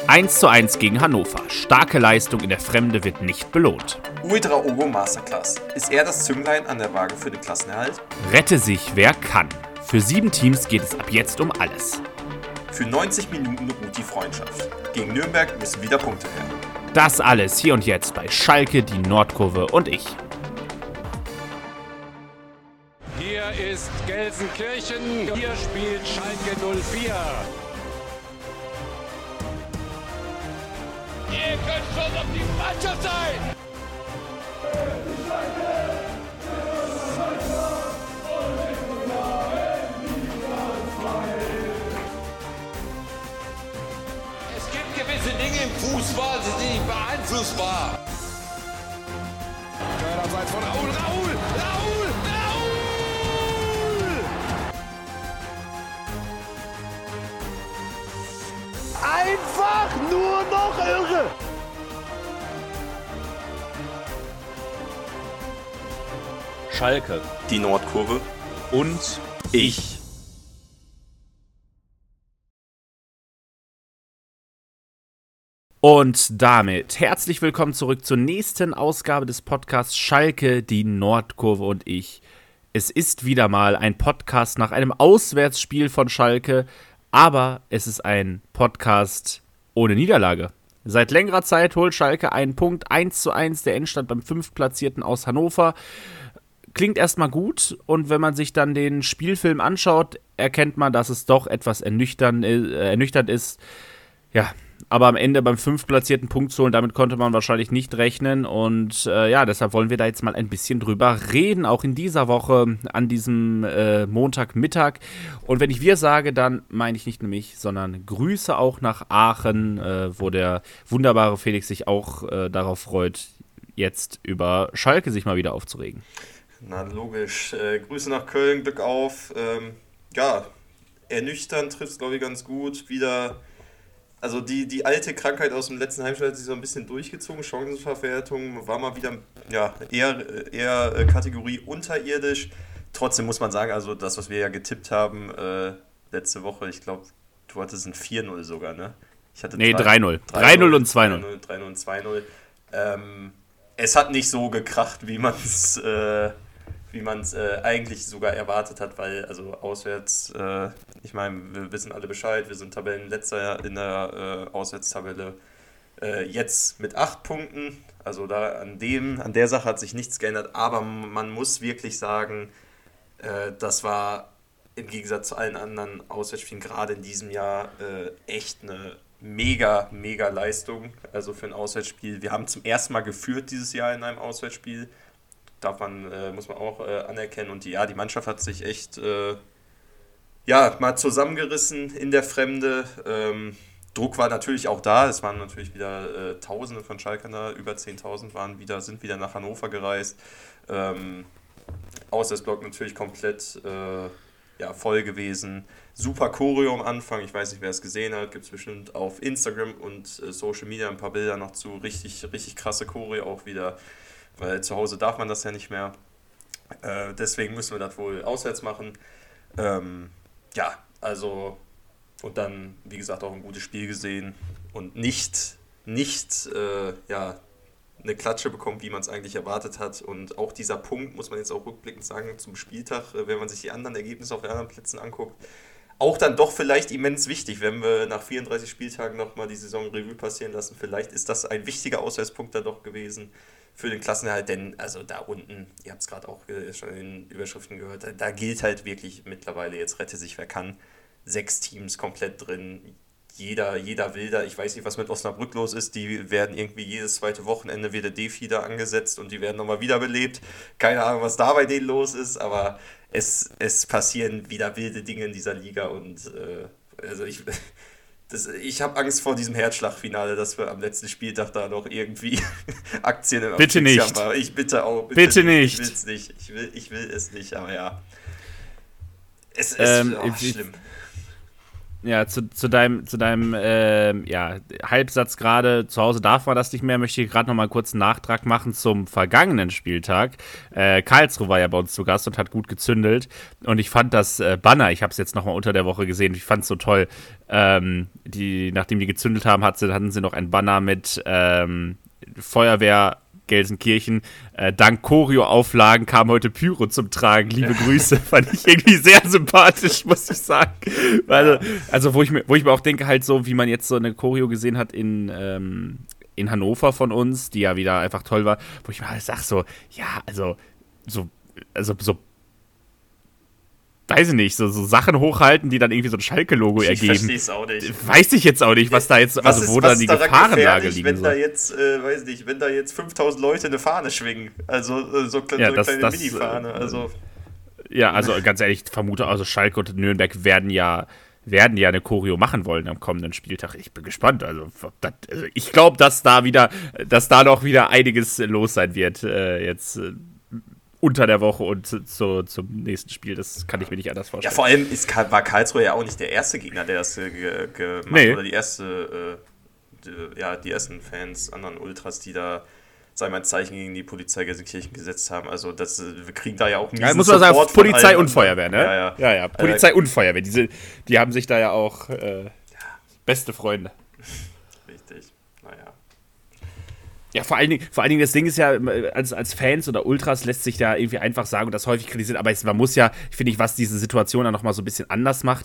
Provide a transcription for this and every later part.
1:1 gegen Hannover. Starke Leistung in der Fremde wird nicht belohnt. Uedraogo Masterclass. Ist er das Zünglein an der Waage für den Klassenerhalt? Rette sich, wer kann. Für 7 Teams geht es ab jetzt um alles. Für 90 Minuten ruht die Freundschaft. Gegen Nürnberg müssen wieder Punkte her. Das alles hier und jetzt bei Schalke, die Nordkurve und ich. Hier ist Gelsenkirchen, hier spielt Schalke 04. Ihr könnt stolz auf die Mannschaft sein! Es gibt gewisse Dinge im Fußball, die sind nicht beeinflussbar. Abseits von Raul! Einfach nur noch irre! Schalke Die Nordkurve und ich. Und damit herzlich willkommen zurück zur nächsten Ausgabe des Podcasts Schalke, die Nordkurve und ich. Es ist wieder mal ein Podcast nach einem Auswärtsspiel von Schalke, aber es ist ein Podcast ohne Niederlage. Seit längerer Zeit holt Schalke einen Punkt, 1:1, der Endstand beim 5. aus Hannover. Klingt erstmal gut, und wenn man sich dann den Spielfilm anschaut, erkennt man, dass es doch etwas ernüchternd ist. Ja, aber am Ende beim 5. Punkt zu holen, damit konnte man wahrscheinlich nicht rechnen. Und deshalb wollen wir da jetzt mal ein bisschen drüber reden, auch in dieser Woche, an diesem Montagmittag. Und wenn ich wir sage, dann meine ich nicht nur mich, sondern Grüße auch nach Aachen, wo der wunderbare Felix sich auch darauf freut, jetzt über Schalke sich mal wieder aufzuregen. Na logisch. Grüße nach Köln, Glück auf. Ernüchternd trifft es, glaube ich, ganz gut. Wieder. Also die alte Krankheit aus dem letzten Heimspiel hat sich so ein bisschen durchgezogen. Chancenverwertung war mal wieder eher Kategorie unterirdisch. Trotzdem muss man sagen, also das, was wir ja getippt haben letzte Woche, ich glaube, du hattest ein 4-0 sogar, ne? Ich hatte 3-0. 3-0 und 2-0. 3-0 und 2-0. Es hat nicht so gekracht, wie man es eigentlich sogar erwartet hat, weil also auswärts, ich meine, wir wissen alle Bescheid, wir sind Tabellenletzter in der Auswärtstabelle, jetzt mit 8 Punkten, also da an der Sache hat sich nichts geändert, aber man muss wirklich sagen, das war im Gegensatz zu allen anderen Auswärtsspielen gerade in diesem Jahr echt eine mega Leistung, also für ein Auswärtsspiel. Wir haben zum ersten Mal geführt dieses Jahr in einem Auswärtsspiel, muss man auch anerkennen. Und die Mannschaft hat sich echt mal zusammengerissen in der Fremde. Druck war natürlich auch da. Es waren natürlich wieder Tausende von Schalkern da, über 10.000 sind wieder nach Hannover gereist. Auswärtsblock natürlich komplett voll gewesen. Super Choreo am Anfang. Ich weiß nicht, wer es gesehen hat. Gibt es bestimmt auf Instagram und Social Media ein paar Bilder noch zu. Richtig krasse Choreo auch wieder. Weil zu Hause darf man das ja nicht mehr. Deswegen müssen wir das wohl auswärts machen. Und dann, wie gesagt, auch ein gutes Spiel gesehen und nicht eine Klatsche bekommen, wie man es eigentlich erwartet hat. Und auch dieser Punkt, muss man jetzt auch rückblickend sagen, zum Spieltag, wenn man sich die anderen Ergebnisse auf den anderen Plätzen anguckt, auch dann doch vielleicht immens wichtig, wenn wir nach 34 Spieltagen nochmal die Saison Revue passieren lassen. Vielleicht ist das ein wichtiger Auswärtspunkt da doch gewesen für den Klassenerhalt, denn also da unten, ihr habt es gerade auch schon in den Überschriften gehört, da gilt halt wirklich mittlerweile, jetzt rette sich wer kann, 6 Teams komplett drin, jeder will da, ich weiß nicht, was mit Osnabrück los ist, die werden irgendwie jedes zweite Wochenende wieder Defi-da angesetzt und die werden nochmal wiederbelebt, keine Ahnung, was da bei denen los ist, aber es passieren wieder wilde Dinge in dieser Liga und ich habe Angst vor diesem Herzschlagfinale, dass wir am letzten Spieltag da noch irgendwie Aktien im Bitte nicht. haben. Ich bitte auch. Bitte nicht. Ich will es nicht. Ich will es nicht, aber ja. Es ist schlimm. Ja, zu deinem Halbsatz gerade, zu Hause darf man das nicht mehr, möchte ich gerade noch mal kurz einen Nachtrag machen zum vergangenen Spieltag. Karlsruhe war ja bei uns zu Gast und hat gut gezündelt. Und ich fand das Banner, ich habe es jetzt noch mal unter der Woche gesehen, ich fand es so toll. Nachdem die gezündelt haben, hatten sie noch ein Banner mit Feuerwehr Gelsenkirchen. Dank Choreo-Auflagen kam heute Pyro zum Tragen. Liebe Grüße. Fand ich irgendwie sehr sympathisch, muss ich sagen. Also wo ich mir auch denke, halt so, wie man jetzt so eine Choreo gesehen hat in Hannover von uns, die ja wieder einfach toll war, wo ich mir halt sag so, ja, so weiß ich nicht, so Sachen hochhalten, die dann irgendwie so ein Schalke-Logo ergeben. Ich versteh's auch nicht. Weiß ich jetzt auch nicht, was da jetzt, wo da die Gefahrenlage liegt. Wenn da jetzt, wenn da jetzt 5000 Leute eine Fahne schwingen, also so eine kleine Mini-Fahne, also. Ja, also ganz ehrlich, ich vermute, also Schalke und Nürnberg werden ja eine Choreo machen wollen am kommenden Spieltag. Ich bin gespannt. Also ich glaube, dass da noch wieder einiges los sein wird jetzt unter der Woche und zum nächsten Spiel. Das kann ich mir nicht anders vorstellen. Ja, vor allem war Karlsruhe ja auch nicht der erste Gegner, der das gemacht hat. Oder die ersten Fans, anderen Ultras, die da ein Zeichen gegen die Polizei Gelsenkirchen gesetzt haben. Also wir kriegen da ja auch miesen muss man sagen, Polizei und Feuerwehr, ne? Ja. Polizei und Feuerwehr. Die haben sich da ja auch beste Freunde. Richtig. Naja. Ja, vor allen Dingen, das Ding ist ja, als Fans oder Ultras lässt sich da irgendwie einfach sagen und das häufig kritisiert, aber man muss ja, finde ich, was diese Situation dann nochmal so ein bisschen anders macht,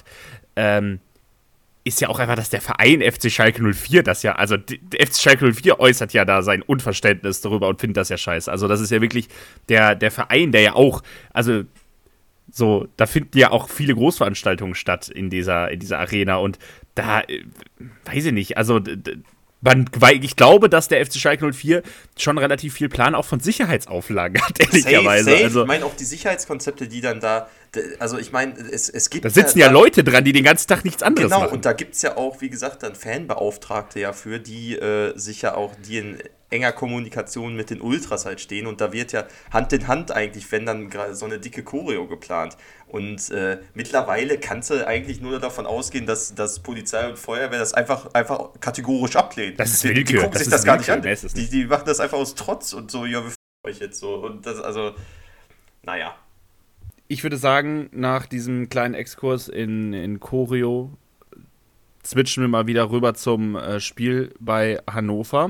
ist ja auch einfach, dass der Verein FC Schalke 04 der FC Schalke 04 äußert ja da sein Unverständnis darüber und findet das ja scheiße. Also das ist ja wirklich der Verein, der ja auch, also so, da finden ja auch viele Großveranstaltungen statt in dieser Arena und da, weiß ich nicht, also ich glaube, dass der FC Schalke 04 schon relativ viel Plan auch von Sicherheitsauflagen hat, ehrlicherweise. Safe. Also, ich meine auch die Sicherheitskonzepte, die dann also ich meine, es gibt da sitzen ja Leute dran, die den ganzen Tag nichts anderes machen. Genau, und da gibt es ja auch, wie gesagt, dann Fanbeauftragte ja für, die die in enger Kommunikation mit den Ultras halt stehen und da wird ja Hand in Hand eigentlich, wenn dann gerade so eine dicke Choreo geplant. Und mittlerweile kannst du eigentlich nur davon ausgehen, dass Polizei und Feuerwehr das einfach kategorisch ablehnen. Das ist Willkür. Die gucken sich das gar nicht an. Die machen das einfach aus Trotz und so, ja, wir euch jetzt so. Und das, also, naja. Ich würde sagen, nach diesem kleinen Exkurs in Choreo switchen wir mal wieder rüber zum Spiel bei Hannover.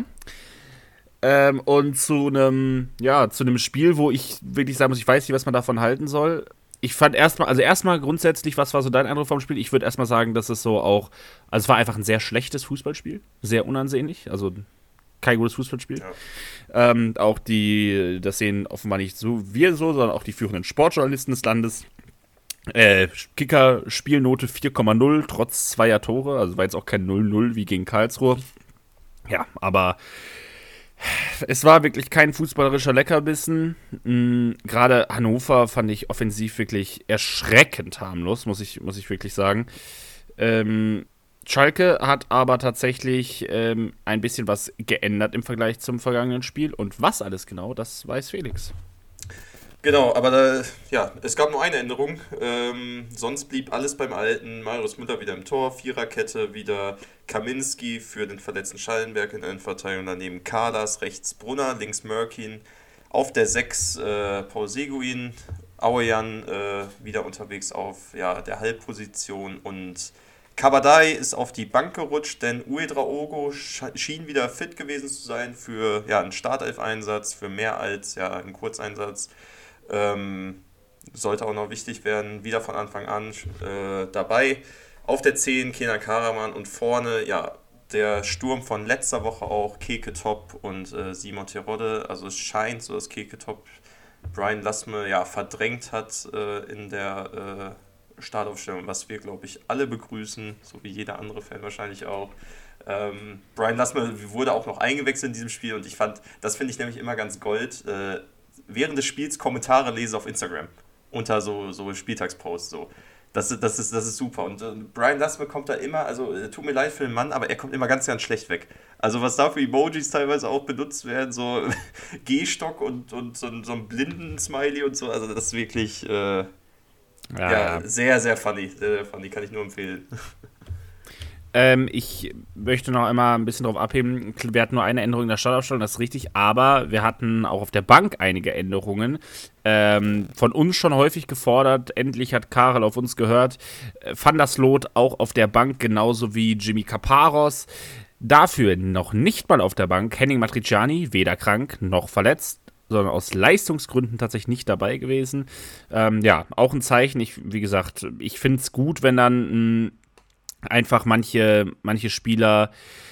Und zu einem Spiel, wo ich wirklich sagen muss, ich weiß nicht, was man davon halten soll. Ich fand erstmal grundsätzlich, was war so dein Eindruck vom Spiel? Ich würde erstmal sagen, dass es so auch, also es war einfach ein sehr schlechtes Fußballspiel, sehr unansehnlich, also kein gutes Fußballspiel. Ja. Auch das sehen offenbar nicht so wir so, sondern auch die führenden Sportjournalisten des Landes. Kicker-Spielnote 4,0, trotz 2 Tore, also war jetzt auch kein 0-0 wie gegen Karlsruhe. Ja, aber es war wirklich kein fußballerischer Leckerbissen. Gerade Hannover fand ich offensiv wirklich erschreckend harmlos, muss ich wirklich sagen. Schalke hat aber tatsächlich ein bisschen was geändert im Vergleich zum vergangenen Spiel. Und was alles genau, das weiß Felix. Genau, aber es gab nur eine Änderung. Sonst blieb alles beim Alten. Marius Müller wieder im Tor, Viererkette, wieder Kaminski für den verletzten Schallenberg in der Innenverteidigung. Daneben Kalas, rechts Brunner, links Mörkin. Auf der 6 Paul Seguin, Auejan wieder unterwegs auf der Halbposition und Kabadai ist auf die Bank gerutscht, denn Uedraogo schien wieder fit gewesen zu sein für einen Startelf-Einsatz, für mehr als einen Kurzeinsatz. Sollte auch noch wichtig werden, wieder von Anfang an dabei. Auf der 10 Kenan Karaman und vorne, der Sturm von letzter Woche auch, Keke Top und Simon Terodde. Also es scheint so, dass Keke Top Brian Lasme verdrängt hat in der Startaufstellung, was wir, glaube ich, alle begrüßen, so wie jeder andere Fan wahrscheinlich auch. Brian Lasme wurde auch noch eingewechselt in diesem Spiel und das finde ich nämlich immer ganz Gold, während des Spiels Kommentare lese auf Instagram unter so Spieltagsposts so. Das ist super. Und Brian Lasme kommt da immer, also tut mir leid für den Mann, aber er kommt immer ganz, ganz schlecht weg. Also was da für Emojis teilweise auch benutzt werden, so Gehstock und so ein Blinden-Smiley und so, also das ist wirklich sehr, sehr funny. Sehr funny, kann ich nur empfehlen. Ich möchte noch einmal ein bisschen drauf abheben. Wir hatten nur eine Änderung in der Startaufstellung, das ist richtig, aber wir hatten auch auf der Bank einige Änderungen. Von uns schon häufig gefordert, endlich hat Karel auf uns gehört. Van der Sloot auch auf der Bank, genauso wie Jimmy Kaparos. Dafür noch nicht mal auf der Bank Henning Matriciani, weder krank noch verletzt, sondern aus Leistungsgründen tatsächlich nicht dabei gewesen. Ja, auch ein Zeichen. Wie gesagt, ich finde es gut, wenn dann einfach manche Spieler,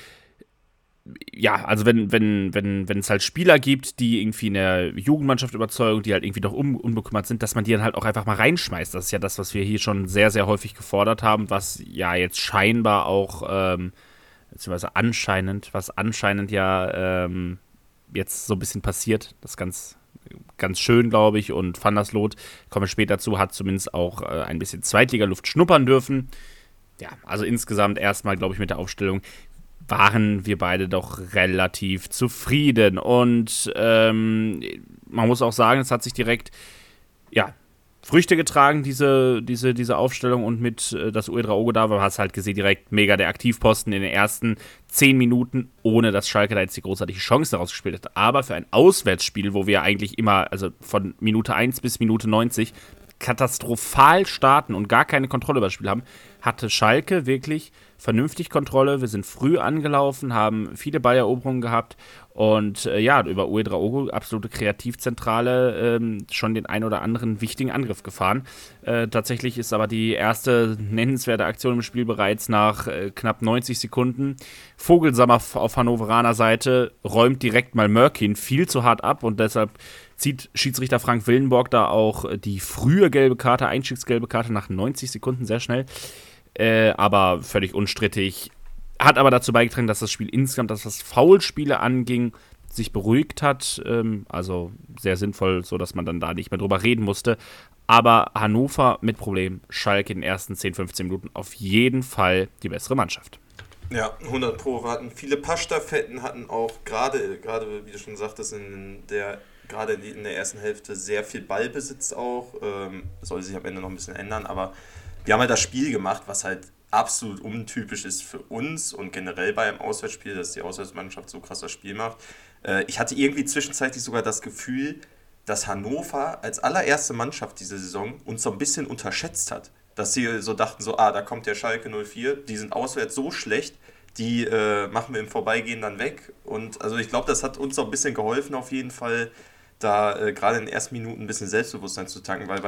ja, also wenn es halt Spieler gibt, die irgendwie in der Jugendmannschaft überzeugen, die halt irgendwie doch unbekümmert sind, dass man die dann halt auch einfach mal reinschmeißt. Das ist ja das, was wir hier schon sehr, sehr häufig gefordert haben, was ja jetzt scheinbar auch, beziehungsweise anscheinend ja jetzt so ein bisschen passiert. Das ist ganz, ganz schön, glaube ich. Und Van der Sloot, komme später zu, hat zumindest auch ein bisschen Zweitligaluft schnuppern dürfen. Ja, also insgesamt erstmal, glaube ich, mit der Aufstellung waren wir beide doch relativ zufrieden. Und man muss auch sagen, es hat sich direkt, ja, Früchte getragen, diese Aufstellung, und mit das Uedraogo da war, hast halt gesehen, direkt mega der Aktivposten in den ersten 10 Minuten, ohne dass Schalke da jetzt die großartige Chance daraus gespielt hat. Aber für ein Auswärtsspiel, wo wir eigentlich immer, also von Minute 1 bis Minute 90, katastrophal starten und gar keine Kontrolle über das Spiel haben, hatte Schalke wirklich vernünftig Kontrolle. Wir sind früh angelaufen, haben viele Balleroberungen gehabt und ja, über Uedraogo, absolute Kreativzentrale, schon den ein oder anderen wichtigen Angriff gefahren. Tatsächlich ist aber die erste nennenswerte Aktion im Spiel bereits nach knapp 90 Sekunden. Vogelsammer auf Hannoveraner Seite räumt direkt mal Mörkin viel zu hart ab und deshalb zieht Schiedsrichter Frank Willenborg da auch die frühe gelbe Karte, Einstiegsgelbe Karte nach 90 Sekunden, sehr schnell. Aber völlig unstrittig. Hat aber dazu beigetragen, dass das Spiel insgesamt, dass was Foulspiele anging, sich beruhigt hat. Also sehr sinnvoll, sodass man dann da nicht mehr drüber reden musste. Aber Hannover mit Problem, Schalke in den ersten 10, 15 Minuten auf jeden Fall die bessere Mannschaft. Ja, 100 Pro. Wir hatten viele Passstaffetten, hatten auch gerade, wie du schon sagtest, gerade in der ersten Hälfte sehr viel Ballbesitz auch. Soll sich am Ende noch ein bisschen ändern, aber wir haben halt das Spiel gemacht, was halt absolut untypisch ist für uns und generell bei einem Auswärtsspiel, dass die Auswärtsmannschaft so krass das Spiel macht. Ich hatte irgendwie zwischenzeitlich sogar das Gefühl, dass Hannover als allererste Mannschaft diese Saison uns so ein bisschen unterschätzt hat. Dass sie so dachten, da kommt der Schalke 04, die sind auswärts so schlecht, die machen wir im Vorbeigehen dann weg. Und also ich glaube, das hat uns auch ein bisschen geholfen auf jeden Fall, da gerade in den ersten Minuten ein bisschen Selbstbewusstsein zu tanken, weil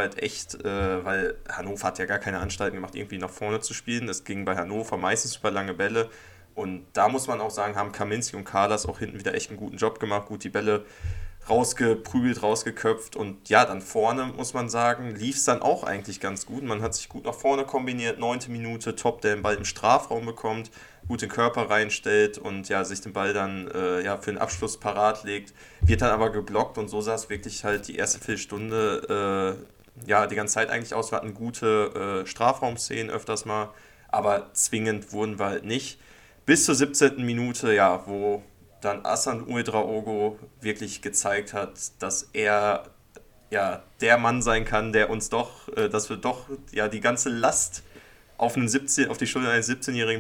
weil Hannover hat ja gar keine Anstalten gemacht, irgendwie nach vorne zu spielen. Das ging bei Hannover meistens über lange Bälle. Und da muss man auch sagen, haben Kaminski und Kalas auch hinten wieder echt einen guten Job gemacht, gut die Bälle rausgeprügelt, rausgeköpft. Und ja, dann vorne, muss man sagen, lief es dann auch eigentlich ganz gut. Man hat sich gut nach vorne kombiniert, 9. Minute, Top, der den Ball im Strafraum bekommt, gut den Körper reinstellt und ja, sich den Ball dann für den Abschluss parat legt, wird dann aber geblockt und so sah es wirklich halt die erste Viertelstunde die ganze Zeit eigentlich aus. Wir hatten gute Strafraumszenen öfters mal, aber zwingend wurden wir halt nicht. Bis zur 17. Minute, ja, wo dann Hasan Uedraogo wirklich gezeigt hat, dass er ja der Mann sein kann, der uns dass wir doch ja die ganze Last auf die Schulter eines 17-Jährigen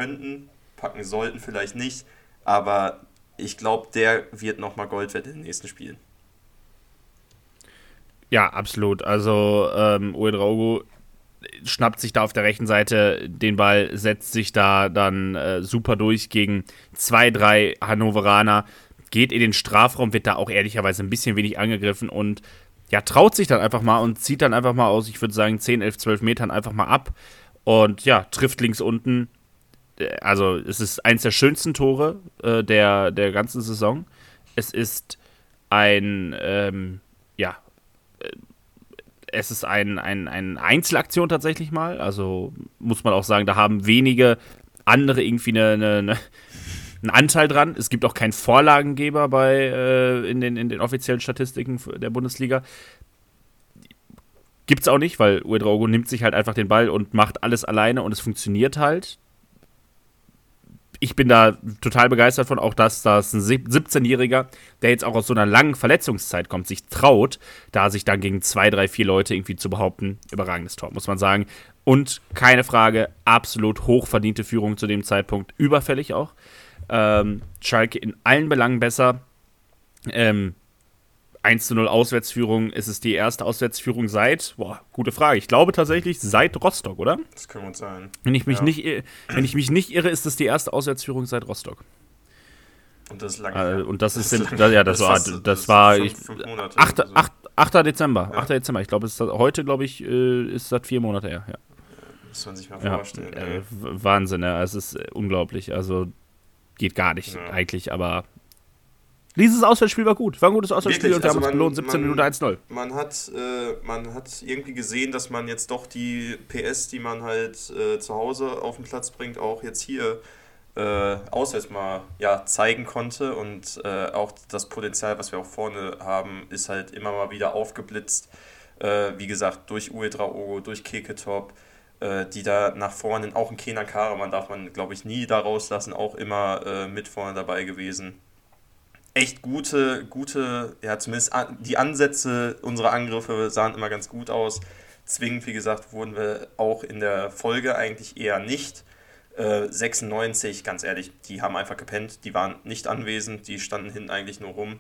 packen sollten, vielleicht nicht, aber ich glaube, der wird nochmal Gold wert in den nächsten Spielen. Ja, absolut. Also Uedraogo schnappt sich da auf der rechten Seite den Ball, setzt sich da dann super durch gegen 2-3 Hannoveraner, geht in den Strafraum, wird da auch ehrlicherweise ein bisschen wenig angegriffen und ja, traut sich dann einfach mal und zieht dann einfach mal aus, ich würde sagen 10, 11, 12 Metern einfach mal ab und ja, trifft links unten. Also es ist eins der schönsten Tore der ganzen Saison. Es ist es ist eine Einzelaktion tatsächlich mal. Also muss man auch sagen, da haben wenige andere irgendwie einen Anteil dran. Es gibt auch keinen Vorlagengeber in den offiziellen Statistiken der Bundesliga. Gibt's auch nicht, weil Uedraogo nimmt sich halt einfach den Ball und macht alles alleine und es funktioniert halt. ich bin da total begeistert von, auch dass das ein 17-Jähriger, der jetzt auch aus so einer langen Verletzungszeit kommt, sich traut, da sich dann gegen 2, 3, 4 Leute irgendwie zu behaupten. Überragendes Tor, muss man sagen. Und keine Frage, absolut hochverdiente Führung zu dem Zeitpunkt, überfällig auch. Schalke in allen Belangen besser. 1:0 Auswärtsführung, ist es die erste Auswärtsführung seit, gute Frage, ich glaube tatsächlich seit Rostock, oder? Das kann gut sein. Wenn ich mich nicht irre, ist es die erste Auswärtsführung seit Rostock. Und das ist lange. Und das ist, das war 5 Monate. 8. Dezember. Ja. 8. Dezember. Ich glaube, heute, ist das 4 Monate her. Ja. Muss man sich mal vorstellen. Wahnsinn, ja. Es ist unglaublich. Also geht gar nicht eigentlich, aber dieses Auswärtsspiel war gut. War ein gutes Auswärtsspiel und wir haben uns belohnt. 17 Minuten 1:0. Man hat irgendwie gesehen, dass man jetzt doch die PS, die man halt zu Hause auf den Platz bringt, auch jetzt hier auswärts mal zeigen konnte. Und auch das Potenzial, was wir auch vorne haben, ist halt immer mal wieder aufgeblitzt. Wie gesagt, durch Uedraogo, durch Keketop, die da nach vorne, auch ein Kenan Karaman darf man, glaube ich, nie da rauslassen, auch immer mit vorne dabei gewesen. Echt gute, zumindest die Ansätze unserer Angriffe sahen immer ganz gut aus. Zwingend, wie gesagt, wurden wir auch in der Folge eigentlich eher nicht. 96, ganz ehrlich, die haben einfach gepennt, die waren nicht anwesend, die standen hinten eigentlich nur rum.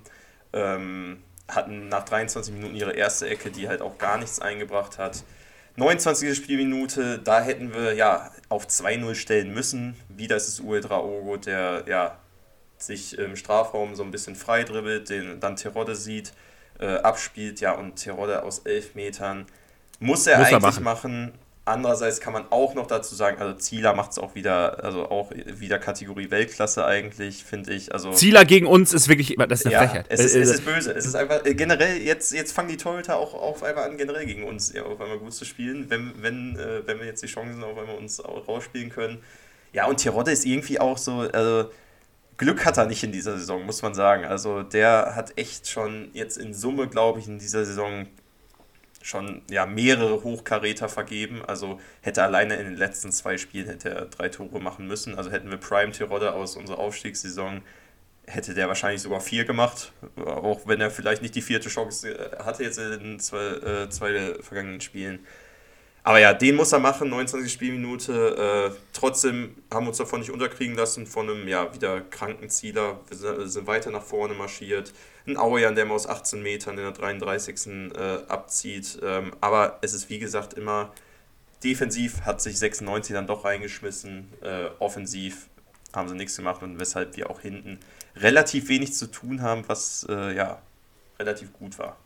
Hatten nach 23 Minuten ihre erste Ecke, die halt auch gar nichts eingebracht hat. 29. Spielminute, da hätten wir auf 2:0 stellen müssen. Wieder ist es Uedraogo, der sich im Strafraum so ein bisschen frei dribbelt, den dann Terodde sieht, abspielt, und Terodde aus 11 Metern muss er eigentlich machen. Andererseits kann man auch noch dazu sagen, also Zieler macht es auch wieder Kategorie Weltklasse eigentlich, finde ich. Also Zieler gegen uns ist wirklich, das ist eine Frechheit. Es ist böse. Es ist einfach generell, jetzt fangen die Torhüter auch auf einmal an, generell gegen uns auf einmal gut zu spielen, wenn wir jetzt die Chancen auf einmal uns auch rausspielen können. Ja, und Terodde ist irgendwie auch so, also Glück hat er nicht in dieser Saison, muss man sagen. Also der hat echt schon jetzt in Summe, glaube ich, in dieser Saison schon mehrere Hochkaräter vergeben. Also hätte alleine in den letzten 2 Spielen hätte er 3 Tore machen müssen. Also hätten wir Prime Terodde aus unserer Aufstiegssaison, hätte der wahrscheinlich sogar 4 gemacht. Auch wenn er vielleicht nicht die 4. Chance hatte jetzt in den 2 vergangenen Spielen. Aber den muss er machen, 29. Spielminute. Trotzdem haben wir uns davon nicht unterkriegen lassen von einem wieder kranken Zieler. Wir sind weiter nach vorne marschiert. Ein Auejan, der mal aus 18 Metern in der 33. Abzieht. Aber es ist wie gesagt immer defensiv, hat sich 96 dann doch reingeschmissen. Offensiv haben sie nichts gemacht und weshalb wir auch hinten relativ wenig zu tun haben, was relativ gut war.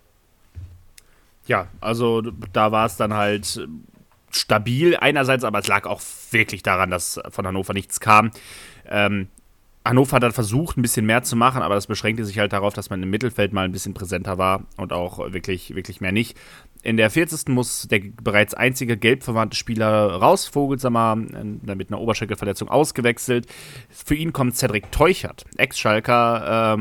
Ja, also da war es dann halt stabil einerseits, aber es lag auch wirklich daran, dass von Hannover nichts kam. Hannover hat dann versucht, ein bisschen mehr zu machen, aber das beschränkte sich halt darauf, dass man im Mittelfeld mal ein bisschen präsenter war und auch wirklich, wirklich mehr nicht. In der 40. muss der bereits einzige gelb verwandte Spieler raus, Vogelsammer, mit einer Oberschenkelverletzung ausgewechselt. Für ihn kommt Cedric Teuchert, Ex-Schalker,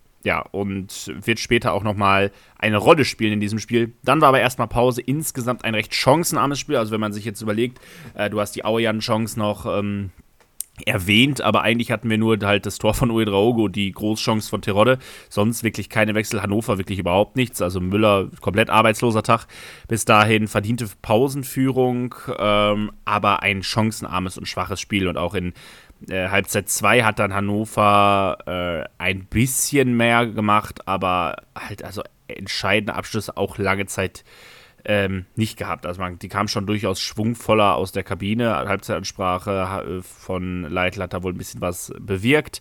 und wird später auch nochmal eine Rolle spielen in diesem Spiel. Dann war aber erstmal Pause. Insgesamt ein recht chancenarmes Spiel. Also wenn man sich jetzt überlegt, du hast die Auejan-Chance noch erwähnt, aber eigentlich hatten wir nur halt das Tor von Uedraogo, die Großchance von Terodde. Sonst wirklich keine Wechsel. Hannover wirklich überhaupt nichts. Also Müller, komplett arbeitsloser Tag. Bis dahin verdiente Pausenführung, aber ein chancenarmes und schwaches Spiel. Und auch in Halbzeit 2 hat dann Hannover ein bisschen mehr gemacht, aber halt also entscheidende Abschlüsse auch lange Zeit nicht gehabt. Also die kam schon durchaus schwungvoller aus der Kabine. Halbzeitansprache von Leitl hat da wohl ein bisschen was bewirkt.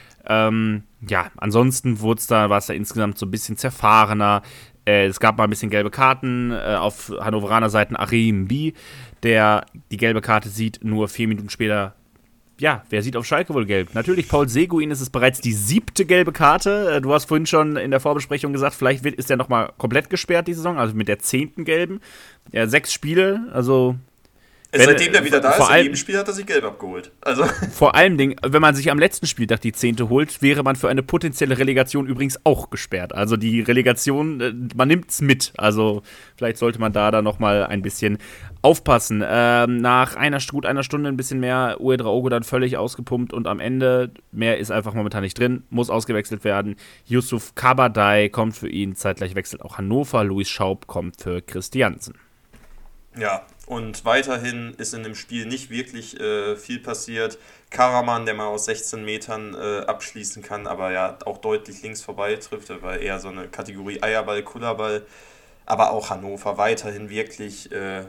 Ansonsten war es da insgesamt so ein bisschen zerfahrener. Es gab mal ein bisschen gelbe Karten auf Hannoveraner Seiten. Achim B, der die gelbe Karte sieht, nur 4 Minuten später. Ja, wer sieht auf Schalke wohl gelb? Natürlich, Paul Seguin ist es bereits die 7. gelbe Karte. Du hast vorhin schon in der Vorbesprechung gesagt, vielleicht ist er nochmal komplett gesperrt die Saison, also mit der 10. gelben. Ja, 6 Spiele, also Seitdem der wieder da ist, in allem, jedem Spiel hat er sich gelb abgeholt. Also. Vor allem, wenn man sich am letzten Spieltag die 10. holt, wäre man für eine potenzielle Relegation übrigens auch gesperrt. Also die Relegation, man nimmt es mit. Also vielleicht sollte man da dann nochmal ein bisschen aufpassen. Nach gut einer Stunde ein bisschen mehr, Ouedraogo dann völlig ausgepumpt und am Ende, mehr ist einfach momentan nicht drin, muss ausgewechselt werden. Yusuf Kabadai kommt für ihn, zeitgleich wechselt auch Hannover, Luis Schaub kommt für Christiansen. Ja, und weiterhin ist in dem Spiel nicht wirklich viel passiert. Karaman, der mal aus 16 Metern abschließen kann, aber ja auch deutlich links vorbei trifft, war eher so eine Kategorie Eierball, Kullerball. Aber auch Hannover weiterhin wirklich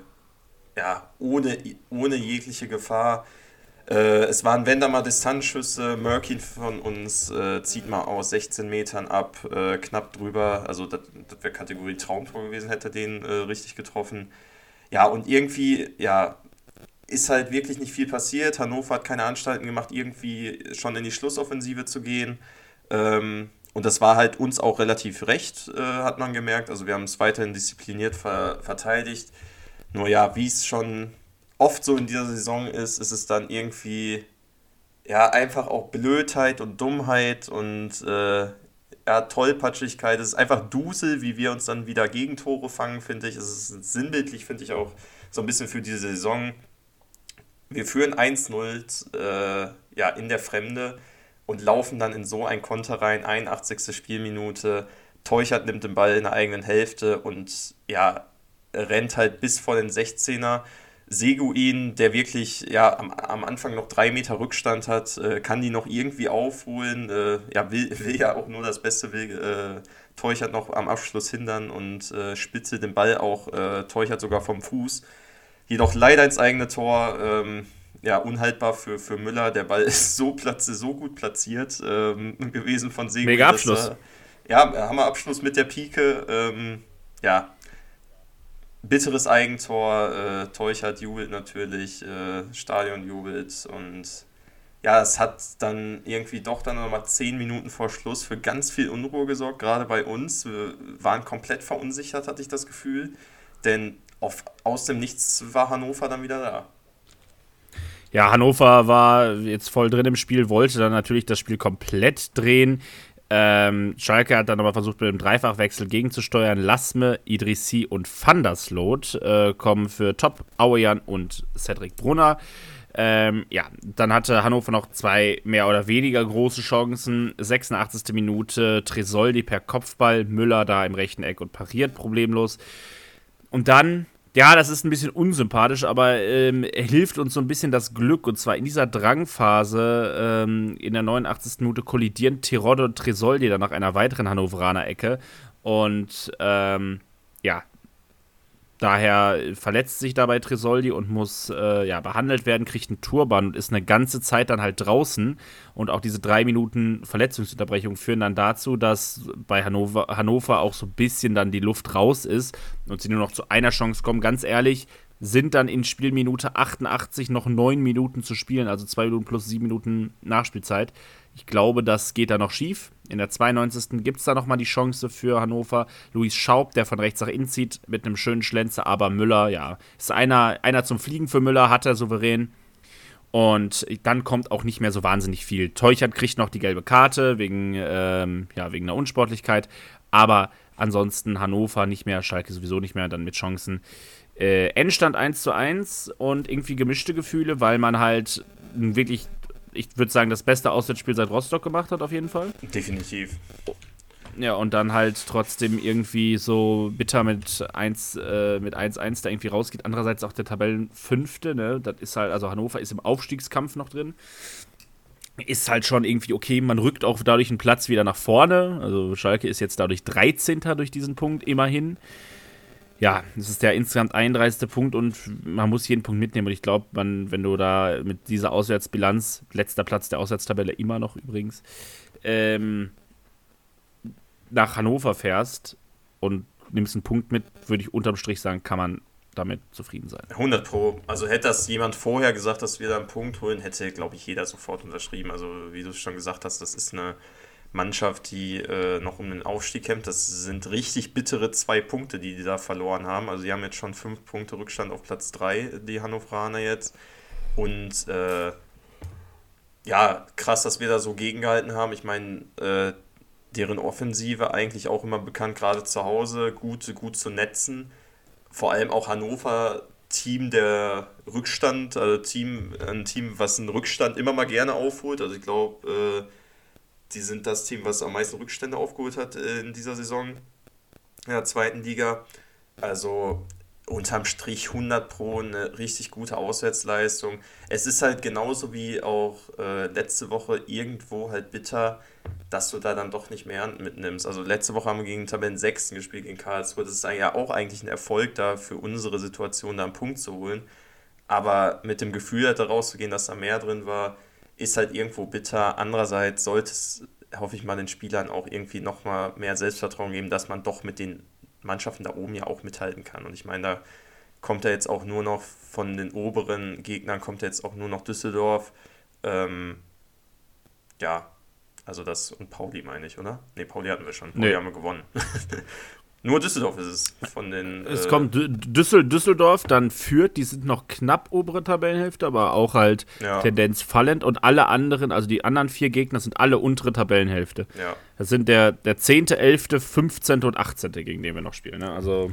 ohne jegliche Gefahr. Es waren, wenn da mal Distanzschüsse, Mörkin von uns zieht mal aus 16 Metern ab, knapp drüber. Also das wäre Kategorie Traumtor gewesen, hätte den richtig getroffen. Ja, und irgendwie, ist halt wirklich nicht viel passiert. Hannover hat keine Anstalten gemacht, irgendwie schon in die Schlussoffensive zu gehen. Und das war halt uns auch relativ recht, hat man gemerkt. Also wir haben es weiterhin diszipliniert verteidigt. Nur ja, wie es schon oft so in dieser Saison ist es dann irgendwie einfach auch Blödheit und Dummheit und Tollpatschigkeit. Es ist einfach Dusel, wie wir uns dann wieder Gegentore fangen, finde ich. Es ist sinnbildlich, finde ich, auch so ein bisschen für diese Saison. Wir führen 1-0 in der Fremde und laufen dann in so ein Konter rein, 81. Spielminute. Teuchert nimmt den Ball in der eigenen Hälfte und rennt halt bis vor den 16er. Seguin, der wirklich am Anfang noch 3 Meter Rückstand hat, kann die noch irgendwie aufholen, will ja auch nur das Beste, will Teuchert noch am Abschluss hindern und spitzelt den Ball auch, Teuchert sogar vom Fuß. Jedoch leider ins eigene Tor, unhaltbar für Müller. Der Ball ist so gut platziert gewesen von Seguin. Mega Abschluss. Hammerabschluss mit der Pike, bitteres Eigentor, Teuchert jubelt natürlich, Stadion jubelt und es hat dann irgendwie doch dann nochmal 10 Minuten vor Schluss für ganz viel Unruhe gesorgt, gerade bei uns. Wir waren komplett verunsichert, hatte ich das Gefühl, denn aus dem Nichts war Hannover dann wieder da. Ja, Hannover war jetzt voll drin im Spiel, wollte dann natürlich das Spiel komplett drehen. Schalke hat dann aber versucht, mit dem Dreifachwechsel gegenzusteuern. Lasme, Idrissi und Van der Sloot kommen für Top, Auejan und Cedric Brunner. Dann hatte Hannover noch 2 mehr oder weniger große Chancen. 86. Minute, Tresoldi per Kopfball, Müller da im rechten Eck und pariert problemlos. Und dann, das ist ein bisschen unsympathisch, aber hilft uns so ein bisschen das Glück. Und zwar in dieser Drangphase in der 89. Minute kollidieren Terodde und Tresoldi dann nach einer weiteren Hannoveraner Ecke. Und daher verletzt sich dabei Tresoldi und muss behandelt werden, kriegt einen Turban und ist eine ganze Zeit dann halt draußen. Und auch diese 3 Minuten Verletzungsunterbrechung führen dann dazu, dass bei Hannover auch so ein bisschen dann die Luft raus ist und sie nur noch zu einer Chance kommen. Ganz ehrlich, sind dann in Spielminute 88 noch 9 Minuten zu spielen, also 2 Minuten plus 7 Minuten Nachspielzeit. Ich glaube, das geht da noch schief. In der 92. gibt es da nochmal die Chance für Hannover. Luis Schaub, der von rechts nach innen zieht, mit einem schönen Schlenzer, aber Müller, ist einer zum Fliegen für Müller, hat er souverän. Und dann kommt auch nicht mehr so wahnsinnig viel. Teuchert kriegt noch die gelbe Karte wegen einer Unsportlichkeit. Aber ansonsten Hannover nicht mehr, Schalke sowieso nicht mehr, dann mit Chancen. Endstand 1:1 und irgendwie gemischte Gefühle, weil man halt wirklich, ich würde sagen, das beste Auswärtsspiel seit Rostock gemacht hat, auf jeden Fall. Definitiv. Ja, und dann halt trotzdem irgendwie so bitter mit 1:1 da irgendwie rausgeht. Andererseits auch der Tabellenfünfte, ne? Das ist halt, also Hannover ist im Aufstiegskampf noch drin. Ist halt schon irgendwie okay, man rückt auch dadurch einen Platz wieder nach vorne. Also Schalke ist jetzt dadurch 13. durch diesen Punkt, immerhin. Ja, das ist der insgesamt 31. Punkt und man muss jeden Punkt mitnehmen. Und ich glaube, wenn du da mit dieser Auswärtsbilanz, letzter Platz der Auswärtstabelle immer noch übrigens, nach Hannover fährst und nimmst einen Punkt mit, würde ich unterm Strich sagen, kann man damit zufrieden sein. 100%. Also hätte das jemand vorher gesagt, dass wir da einen Punkt holen, hätte, glaube ich, jeder sofort unterschrieben. Also wie du es schon gesagt hast, das ist eine Mannschaft, die noch um den Aufstieg kämpft. Das sind richtig bittere 2 Punkte, die da verloren haben. Also die haben jetzt schon 5 Punkte Rückstand auf Platz 3, die Hannoveraner jetzt. Und ja, krass, dass wir da so gegengehalten haben. Ich meine, deren Offensive eigentlich auch immer bekannt, gerade zu Hause, gut zu netzen. Vor allem auch Hannover, Team der Rückstand, also ein Team, was einen Rückstand immer mal gerne aufholt. Also ich glaube, die sind das Team, was am meisten Rückstände aufgeholt hat in dieser Saison in der 2. Liga. Also unterm Strich 100 Pro eine richtig gute Auswärtsleistung. Es ist halt genauso wie auch letzte Woche irgendwo halt bitter, dass du da dann doch nicht mehr mitnimmst. Also letzte Woche haben wir gegen Tabellen 6. gespielt, gegen Karlsruhe. Das ist ja auch eigentlich ein Erfolg da für unsere Situation, da einen Punkt zu holen. Aber mit dem Gefühl halt da rauszugehen, dass da mehr drin war, ist halt irgendwo bitter. Andererseits sollte es, hoffe ich mal, den Spielern auch irgendwie nochmal mehr Selbstvertrauen geben, dass man doch mit den Mannschaften da oben ja auch mithalten kann. Und ich meine, da kommt ja jetzt auch nur noch von den oberen Gegnern, kommt ja jetzt auch nur noch Düsseldorf. Ja, also das und Pauli meine ich, oder? Ne, Pauli hatten wir schon. Pauli haben wir gewonnen. Nur Düsseldorf ist es von den... Es kommt Düsseldorf, dann Fürth, die sind noch knapp obere Tabellenhälfte, aber auch halt Tendenz fallend. Und alle anderen, also die anderen 4 Gegner, sind alle untere Tabellenhälfte. Ja. Das sind der 10., 11., 15. und 18., gegen den wir noch spielen. Ne? Also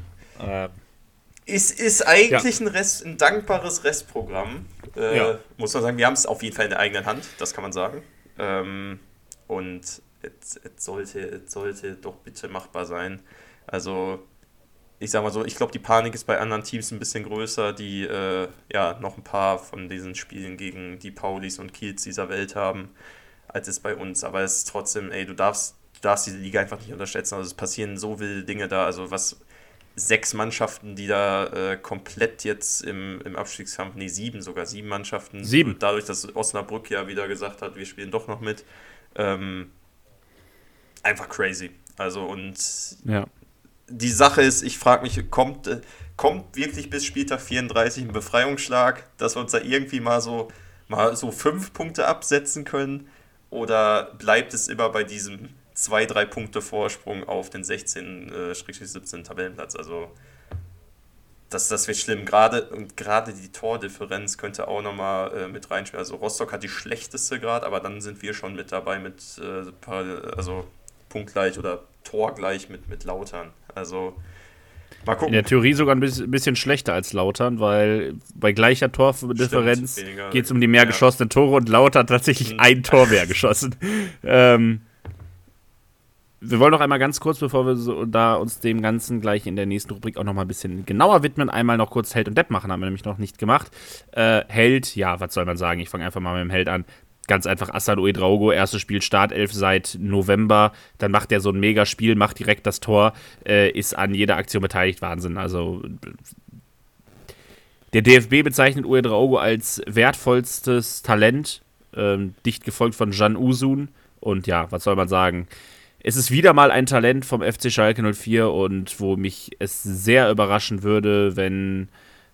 ist eigentlich ein dankbares Restprogramm. Muss man sagen, wir haben es auf jeden Fall in der eigenen Hand, das kann man sagen. Und es sollte doch bitte machbar sein. Also, ich sag mal so, ich glaube, die Panik ist bei anderen Teams ein bisschen größer, die noch ein paar von diesen Spielen gegen die Paulis und Kiels dieser Welt haben, als es bei uns. Aber es ist trotzdem, du darfst diese Liga einfach nicht unterschätzen. Also es passieren so wilde Dinge da. Also 6 Mannschaften, die da komplett jetzt im Abstiegskampf, 7 Mannschaften. 7. Und dadurch, dass Osnabrück ja wieder gesagt hat, wir spielen doch noch mit. Einfach crazy. Also und die Sache ist, ich frage mich, kommt wirklich bis Spieltag 34 ein Befreiungsschlag, dass wir uns da irgendwie mal so 5 Punkte absetzen können? Oder bleibt es immer bei diesem 2-3 Punkte Vorsprung auf den 16/17 Tabellenplatz? Also das wird schlimm. Gerade die Tordifferenz könnte auch nochmal mit reinspielen. Also Rostock hat die schlechteste gerade, aber dann sind wir schon mit dabei mit punktgleich oder torgleich mit Lautern. Also mal gucken. In der Theorie sogar ein bisschen schlechter als Lautern, weil bei gleicher Tordifferenz geht es um die mehr geschossenen Tore und Lautern tatsächlich ein Tor mehr geschossen. Wir wollen noch einmal ganz kurz, bevor wir uns dem Ganzen gleich in der nächsten Rubrik auch noch mal ein bisschen genauer widmen, einmal noch kurz Held und Depp machen, haben wir nämlich noch nicht gemacht. Held, was soll man sagen? Ich fange einfach mal mit dem Held an. Ganz einfach Aslan Ouedraogo, erstes Spiel Startelf seit November, dann macht er so ein Megaspiel, macht direkt das Tor, ist an jeder Aktion beteiligt, Wahnsinn. Also der DFB bezeichnet Ouedraogo als wertvollstes Talent, dicht gefolgt von Can Uzun und was soll man sagen? Es ist wieder mal ein Talent vom FC Schalke 04 und wo mich es sehr überraschen würde, wenn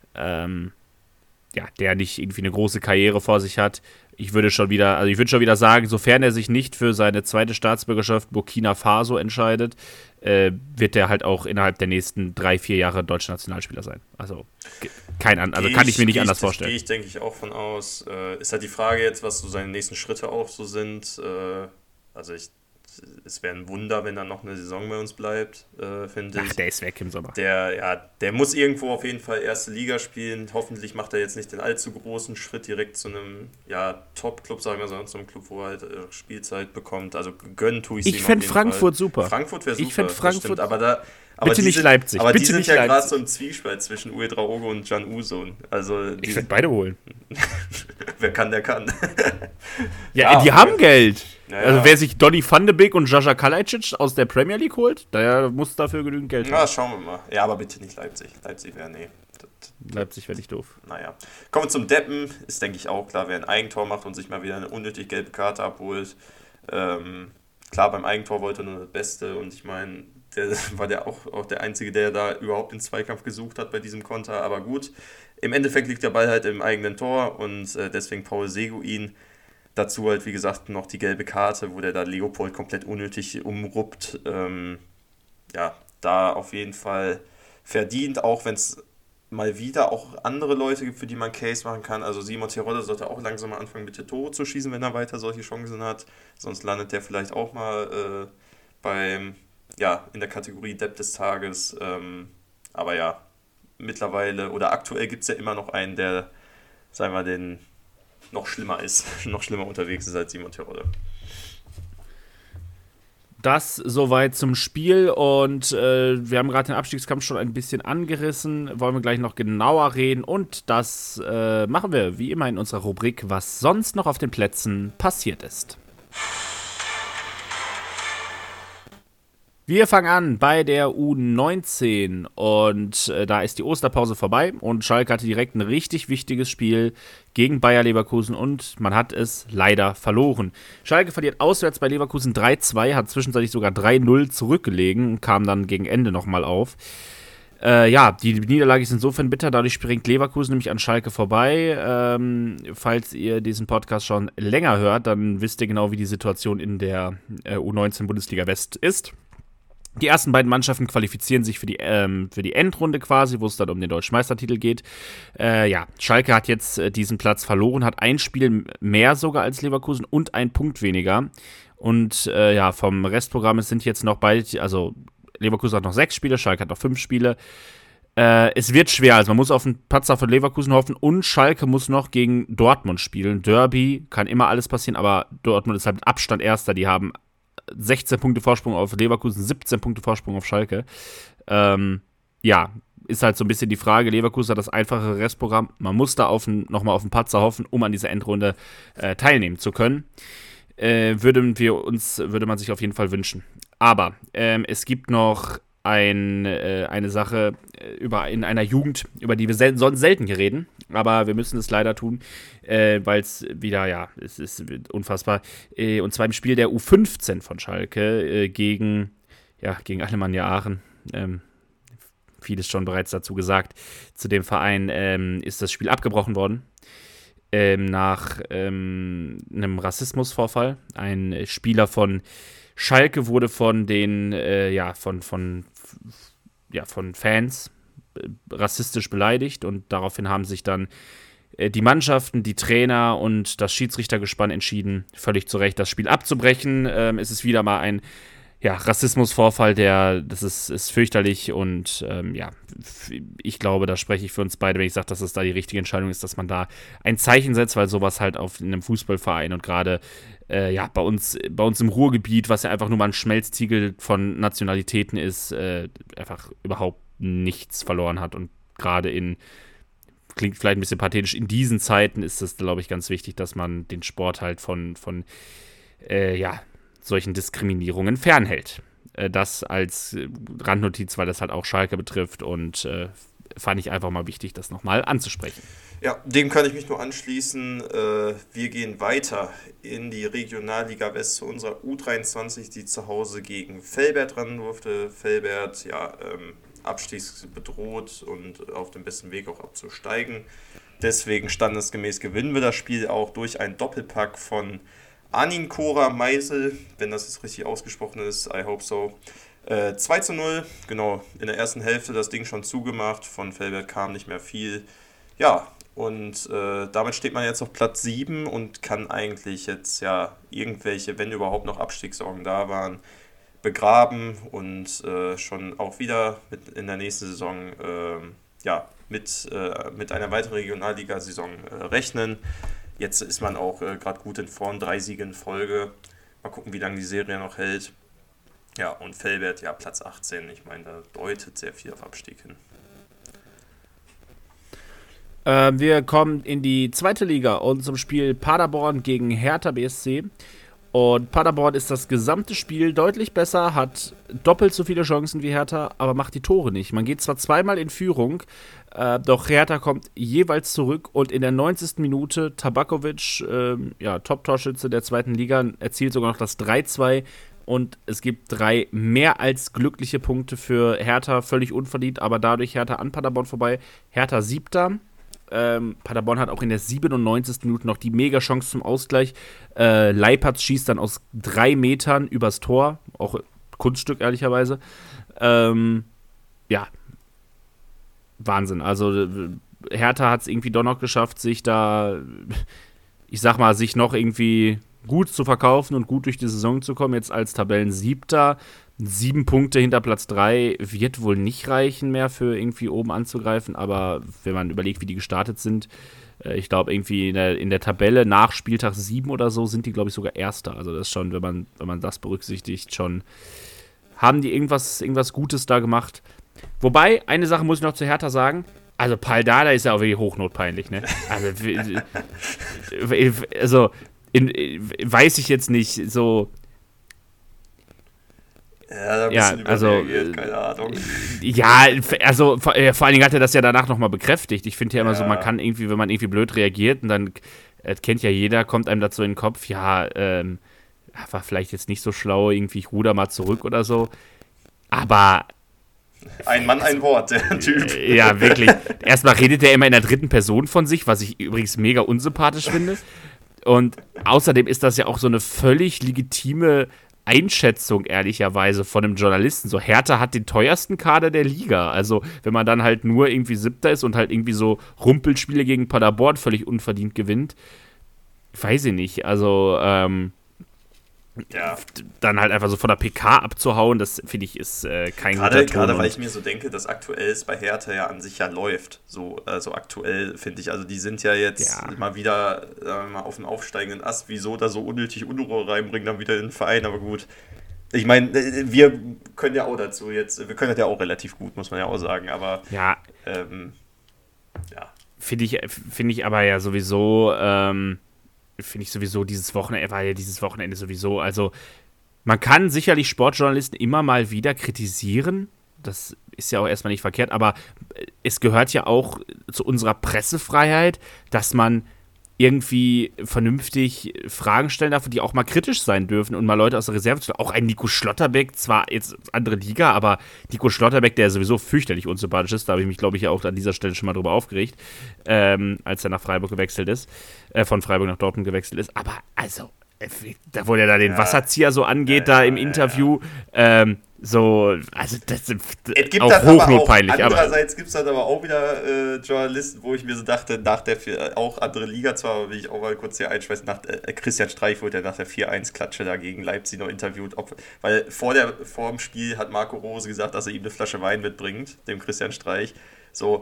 der nicht irgendwie eine große Karriere vor sich hat. Ich würde schon wieder sagen, sofern er sich nicht für seine zweite Staatsbürgerschaft Burkina Faso entscheidet, wird er halt auch innerhalb der nächsten 3-4 Jahre deutscher Nationalspieler sein. Also kann ich mir nicht anders vorstellen. Gehe ich, denke ich, auch von aus. Ist halt die Frage jetzt, was so seine nächsten Schritte auch so sind. Es wäre ein Wunder, wenn er noch eine Saison bei uns bleibt, finde ich. Ach, der ist weg im Sommer. Der muss irgendwo auf jeden Fall erste Liga spielen. Hoffentlich macht er jetzt nicht den allzu großen Schritt direkt zu einem Top-Club, sagen wir, sondern zu einem Club, wo er halt Spielzeit bekommt. Also gönnen tue ich es ihm. Ich fände Frankfurt super. Frankfurt wäre super. Ich fände Frankfurt, aber bitte nicht Leipzig. Aber bitte die sind nicht ja gerade so im Zwiespalt zwischen Ouedraogo und Can Uzun. Also ich würde beide holen. Wer kann, der kann. Die haben Geld. Ja. Also wer sich Donny van de Beek und Jaja Kalajdzic aus der Premier League holt, der muss dafür genügend Geld haben. Ja, schauen wir mal. Ja, aber bitte nicht Leipzig. Leipzig wäre, Leipzig wäre nicht doof. Naja. Kommen wir zum Deppen. Ist, denke ich, auch klar, wer ein Eigentor macht und sich mal wieder eine unnötig gelbe Karte abholt. Klar, beim Eigentor wollte er nur das Beste und ich meine, der war auch der Einzige, der da überhaupt den Zweikampf gesucht hat bei diesem Konter. Aber gut, im Endeffekt liegt der Ball halt im eigenen Tor und deswegen Paul Seguin. Dazu halt, wie gesagt, noch die gelbe Karte, wo der da Leopold komplett unnötig umruppt. Da auf jeden Fall verdient, auch wenn es mal wieder auch andere Leute gibt, für die man Case machen kann. Also Simon Terodde sollte auch langsam mal anfangen, mit Tore zu schießen, wenn er weiter solche Chancen hat. Sonst landet der vielleicht auch mal in der Kategorie Depp des Tages. Aber ja, mittlerweile oder aktuell gibt es ja immer noch einen, der, sagen wir, den noch schlimmer ist, noch schlimmer unterwegs ist als Simon Terodde. Das soweit zum Spiel und wir haben gerade den Abstiegskampf schon ein bisschen angerissen, wollen wir gleich noch genauer reden und das machen wir wie immer in unserer Rubrik, was sonst noch auf den Plätzen passiert ist. Wir fangen an bei der U19 und da ist die Osterpause vorbei und Schalke hatte direkt ein richtig wichtiges Spiel gegen Bayer Leverkusen und man hat es leider verloren. Schalke verliert auswärts bei Leverkusen 3-2, hat zwischenzeitlich sogar 3-0 zurückgelegen und kam dann gegen Ende nochmal auf. Die Niederlage ist insofern bitter, dadurch springt Leverkusen nämlich an Schalke vorbei. Falls ihr diesen Podcast schon länger hört, dann wisst ihr genau, wie die Situation in der U19 Bundesliga West ist. Die ersten beiden Mannschaften qualifizieren sich für die Endrunde quasi, wo es dann um den Deutschen Meistertitel geht. Schalke hat jetzt diesen Platz verloren, hat ein Spiel mehr sogar als Leverkusen und einen Punkt weniger. Und vom Restprogramm sind jetzt noch beide, also Leverkusen hat noch 6 Spiele, Schalke hat noch 5 Spiele. Es wird schwer, also man muss auf einen Patzer von Leverkusen hoffen und Schalke muss noch gegen Dortmund spielen. Derby, kann immer alles passieren, aber Dortmund ist halt mit Abstand Erster, die haben 16 Punkte Vorsprung auf Leverkusen, 17 Punkte Vorsprung auf Schalke. Ist halt so ein bisschen die Frage, Leverkusen hat das einfache Restprogramm, man muss da nochmal auf den Patzer hoffen, um an dieser Endrunde teilnehmen zu können. Würde man sich auf jeden Fall wünschen. Aber es gibt noch eine Sache in einer Jugend, über die wir sonst selten hier reden, aber wir müssen es leider tun, weil es wieder, es ist unfassbar, und zwar im Spiel der U15 von Schalke gegen Alemannia Aachen, vieles schon bereits dazu gesagt, zu dem Verein ist das Spiel abgebrochen worden, nach einem Rassismusvorfall. Ein Spieler von Schalke wurde von Fans rassistisch beleidigt und daraufhin haben sich dann die Mannschaften, die Trainer und das Schiedsrichtergespann entschieden, völlig zu Recht das Spiel abzubrechen. Es ist wieder mal ein Rassismusvorfall, das ist fürchterlich und ich glaube, da spreche ich für uns beide, wenn ich sage, dass es da die richtige Entscheidung ist, dass man da ein Zeichen setzt, weil sowas halt in einem Fußballverein und gerade bei uns im Ruhrgebiet, was ja einfach nur mal ein Schmelztiegel von Nationalitäten ist, einfach überhaupt nichts verloren hat und gerade klingt vielleicht ein bisschen pathetisch, in diesen Zeiten ist es, glaube ich, ganz wichtig, dass man den Sport halt von solchen Diskriminierungen fernhält. Das als Randnotiz, weil das halt auch Schalke betrifft und fand ich einfach mal wichtig, das nochmal anzusprechen. Ja, dem kann ich mich nur anschließen. Wir gehen weiter in die Regionalliga West zu unserer U23, die zu Hause gegen Velbert ran durfte. Velbert, abstiegsbedroht und auf dem besten Weg auch abzusteigen. Deswegen standesgemäß gewinnen wir das Spiel auch durch einen Doppelpack von Anin Kora Meisel, wenn das jetzt richtig ausgesprochen ist, I hope so. 2-0, genau, in der ersten Hälfte das Ding schon zugemacht, von Velbert kam nicht mehr viel. Ja, und damit steht man jetzt auf Platz 7 und kann eigentlich jetzt irgendwelche, wenn überhaupt noch Abstiegssorgen da waren, begraben und schon auch wieder in der nächsten Saison mit einer weiteren Regionalliga-Saison rechnen. Jetzt ist man auch gerade gut in Form, 3 Siege in Folge. Mal gucken, wie lange die Serie noch hält. Ja, und Velbert, Platz 18. Ich meine, da deutet sehr viel auf Abstieg hin. Wir kommen in die zweite Liga und zum Spiel Paderborn gegen Hertha BSC. Und Paderborn ist das gesamte Spiel deutlich besser, hat doppelt so viele Chancen wie Hertha, aber macht die Tore nicht. Man geht zwar zweimal in Führung, doch Hertha kommt jeweils zurück und in der 90. Minute Tabakovic, Top-Torschütze der zweiten Liga, erzielt sogar noch das 3-2 und es gibt 3 mehr als glückliche Punkte für Hertha, völlig unverdient, aber dadurch Hertha an Paderborn vorbei. Hertha 7. Paderborn hat auch in der 97. Minute noch die Mega-Chance zum Ausgleich. Leipertz schießt dann aus 3 Metern übers Tor. Auch Kunststück, ehrlicherweise. Ja, Wahnsinn. Also Hertha hat es irgendwie doch noch geschafft, sich da, ich sag mal, sich noch irgendwie gut zu verkaufen und gut durch die Saison zu kommen. Jetzt als Tabellensiebter, 7 Punkte hinter Platz 3, wird wohl nicht reichen mehr für irgendwie oben anzugreifen, aber wenn man überlegt, wie die gestartet sind, ich glaube irgendwie in der Tabelle nach Spieltag 7 oder so sind die, glaube ich, sogar Erster. Also das ist schon, wenn man das berücksichtigt, schon haben die irgendwas Gutes da gemacht. Wobei, eine Sache muss ich noch zu Hertha sagen, also Paldada ist ja auch wirklich hochnotpeinlich, ne? Also weiß ich jetzt nicht, so. Ja, da ein bisschen überreagiert, keine Ahnung. Ja, also vor allen Dingen hat er das ja danach nochmal bekräftigt. Ich finde ja immer so, man kann irgendwie, wenn man irgendwie blöd reagiert und dann kennt ja jeder, kommt einem dazu in den Kopf, ja, war vielleicht jetzt nicht so schlau, irgendwie ich ruder mal zurück oder so. Aber ein Mann, ein Wort, der Typ. Ja, wirklich. Erstmal redet er immer in der dritten Person von sich, was ich übrigens mega unsympathisch finde. Und außerdem ist das ja auch so eine völlig legitime Einschätzung, ehrlicherweise, von einem Journalisten. So, Hertha hat den teuersten Kader der Liga. Also, wenn man dann halt nur irgendwie Siebter ist und halt irgendwie so Rumpelspiele gegen Paderborn völlig unverdient gewinnt, weiß ich nicht. Also, dann halt einfach so von der PK abzuhauen, das finde ich ist kein guter Ton. Gerade weil ich mir so denke, dass aktuell es bei Hertha ja an sich ja läuft. So aktuell finde ich, also die sind ja jetzt mal wieder mal auf dem aufsteigenden Ast. Wieso da so unnötig Unruhe reinbringen, dann wieder in den Verein, aber gut. Ich meine, wir können ja auch dazu jetzt, wir können das ja auch relativ gut, muss man ja auch sagen, aber ja. Finde ich aber ja sowieso, dieses Wochenende sowieso, also man kann sicherlich Sportjournalisten immer mal wieder kritisieren, das ist ja auch erstmal nicht verkehrt, aber es gehört ja auch zu unserer Pressefreiheit, dass man irgendwie vernünftig Fragen stellen darf, die auch mal kritisch sein dürfen und mal Leute aus der Reserve zu. Auch ein Nico Schlotterbeck, zwar jetzt andere Liga, aber Nico Schlotterbeck, der sowieso fürchterlich unsympathisch ist, da habe ich mich, glaube ich, ja auch an dieser Stelle schon mal drüber aufgeregt, als er nach Freiburg gewechselt ist, von Freiburg nach Dortmund gewechselt ist. Aber also, da wo der da den Wasserzieher so angeht, da im Interview, so, also das ist auch hochnotpeinlich. Andererseits gibt es halt aber auch wieder Journalisten, wo ich mir so dachte, auch andere Liga zwar, will ich auch mal kurz hier einschweißen, Christian Streich wurde ja nach der 4-1-Klatsche da gegen Leipzig noch interviewt, weil vor dem Spiel hat Marco Rose gesagt, dass er ihm eine Flasche Wein mitbringt, dem Christian Streich, so,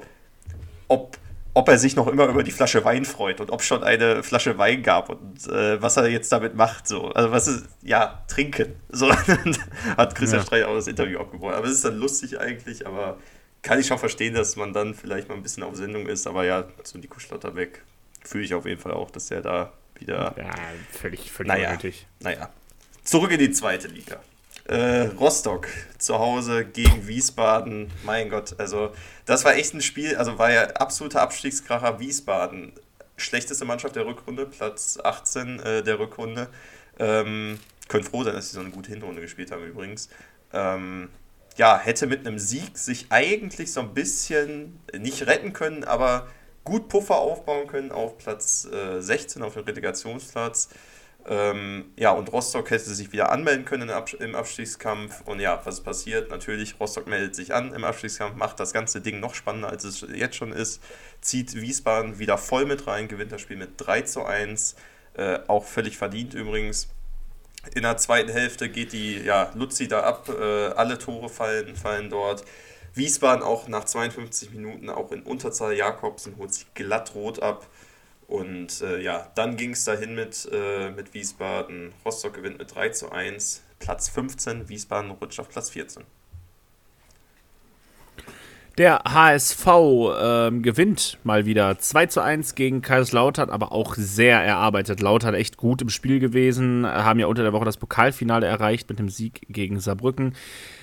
ob er sich noch immer über die Flasche Wein freut und ob es schon eine Flasche Wein gab und was er jetzt damit macht. So. Also was ist, trinken. So hat Christian Streich auch das Interview abgebrochen. Aber es ist dann lustig eigentlich, aber kann ich schon verstehen, dass man dann vielleicht mal ein bisschen auf Sendung ist. Aber ja, zu Nico Schlotterbeck fühle ich auf jeden Fall auch, dass der da wieder... Ja, völlig unnötig. Naja, zurück in die zweite Liga. Rostock zu Hause gegen Wiesbaden, mein Gott, also das war echt ein Spiel, also war ja absoluter Abstiegskracher. Wiesbaden, schlechteste Mannschaft der Rückrunde, Platz 18 der Rückrunde, können froh sein, dass sie so eine gute Hinrunde gespielt haben übrigens. Hätte mit einem Sieg sich eigentlich so ein bisschen nicht retten können, aber gut Puffer aufbauen können auf Platz 16, auf dem Relegationsplatz. Und Rostock hätte sich wieder anmelden können im Abstiegskampf. Und was ist passiert? Natürlich, Rostock meldet sich an im Abstiegskampf, macht das ganze Ding noch spannender, als es jetzt schon ist, zieht Wiesbaden wieder voll mit rein, gewinnt das Spiel mit 3:1, auch völlig verdient übrigens. In der zweiten Hälfte geht die Luzi da ab, alle Tore fallen dort. Wiesbaden auch nach 52 Minuten auch in Unterzahl. Jakobsen holt sich glatt rot ab. Und dann ging es dahin mit Wiesbaden. Rostock gewinnt mit 3:1, Platz 15, Wiesbaden rutscht auf Platz 14. Der HSV gewinnt mal wieder 2:1 gegen Kaiserslautern, aber auch sehr erarbeitet. Lautern echt gut im Spiel gewesen, haben ja unter der Woche das Pokalfinale erreicht mit dem Sieg gegen Saarbrücken.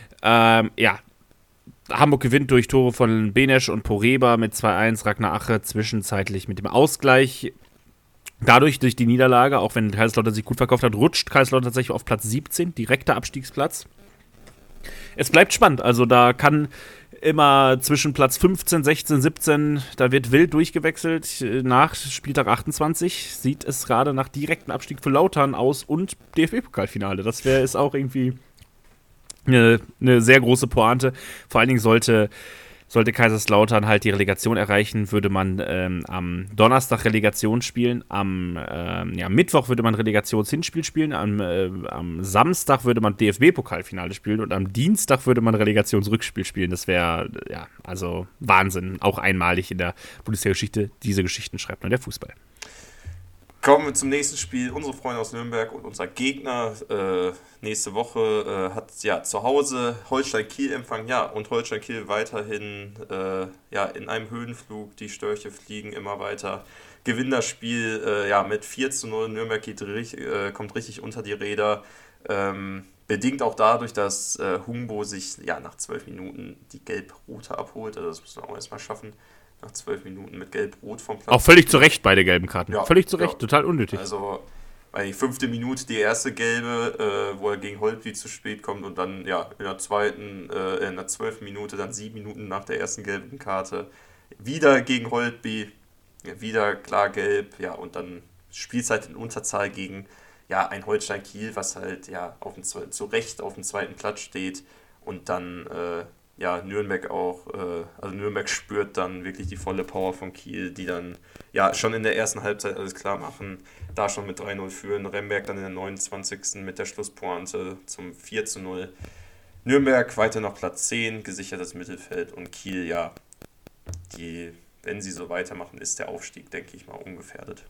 Hamburg gewinnt durch Tore von Benesch und Poreba mit 2:1, Ragnar Ache zwischenzeitlich mit dem Ausgleich. Dadurch, durch die Niederlage, auch wenn Kaiserslautern sich gut verkauft hat, rutscht Kaiserslautern tatsächlich auf Platz 17, direkter Abstiegsplatz. Es bleibt spannend. Also da kann immer zwischen Platz 15, 16, 17, da wird wild durchgewechselt. Nach Spieltag 28 sieht es gerade nach direktem Abstieg für Lautern aus und DFB-Pokalfinale. Das ist auch irgendwie eine sehr große Pointe. Vor allen Dingen sollte Kaiserslautern halt die Relegation erreichen, würde man am Donnerstag Relegation spielen, am Mittwoch würde man Relegationshinspiel spielen, am Samstag würde man DFB-Pokalfinale spielen und am Dienstag würde man Relegationsrückspiel spielen. Das wäre, also Wahnsinn. Auch einmalig in der Bundesliga-Geschichte. Diese Geschichten schreibt nur der Fußball. Kommen wir zum nächsten Spiel. Unsere Freunde aus Nürnberg und unser Gegner nächste Woche hat zu Hause Holstein Kiel empfangen. Ja, und Holstein Kiel weiterhin in einem Höhenflug. Die Störche fliegen immer weiter. Gewinnen das Spiel mit 4:0. Nürnberg kommt richtig unter die Räder. Bedingt auch dadurch, dass Humbo sich nach 12 Minuten die Gelb-Rote abholt. Also das muss man auch erstmal schaffen. Nach 12 Minuten mit Gelb-Rot vom Platz. Auch völlig zu Recht beide gelben Karten. Ja, völlig zu Recht, total unnötig. Also bei die 5. Minute die erste gelbe, wo er gegen Holtby zu spät kommt und dann in der 12. Minute, dann 7 Minuten nach der ersten gelben Karte, wieder gegen Holtby, wieder klar gelb, und dann Spielzeit in Unterzahl gegen ein Holstein Kiel, was halt zu Recht auf dem zweiten Platz steht und dann Nürnberg auch, Nürnberg spürt dann wirklich die volle Power von Kiel, die dann schon in der ersten Halbzeit alles klar machen, da schon mit 3:0 führen, Remberg dann in der 29. mit der Schlusspointe zum 4:0. Nürnberg weiter noch Platz 10, gesichertes Mittelfeld und Kiel, wenn sie so weitermachen, ist der Aufstieg, denke ich mal, ungefährdet.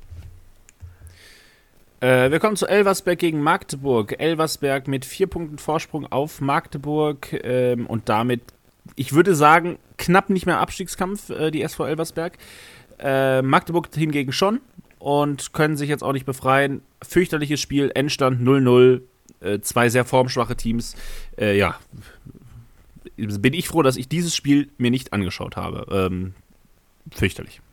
Wir kommen zu Elversberg gegen Magdeburg. Elversberg mit 4 Punkten Vorsprung auf Magdeburg und damit, ich würde sagen, knapp nicht mehr Abstiegskampf, die SV Elversberg. Magdeburg hingegen schon und können sich jetzt auch nicht befreien. Fürchterliches Spiel, Endstand 0:0, 2 sehr formschwache Teams. Bin ich froh, dass ich dieses Spiel mir nicht angeschaut habe. Fürchterlich.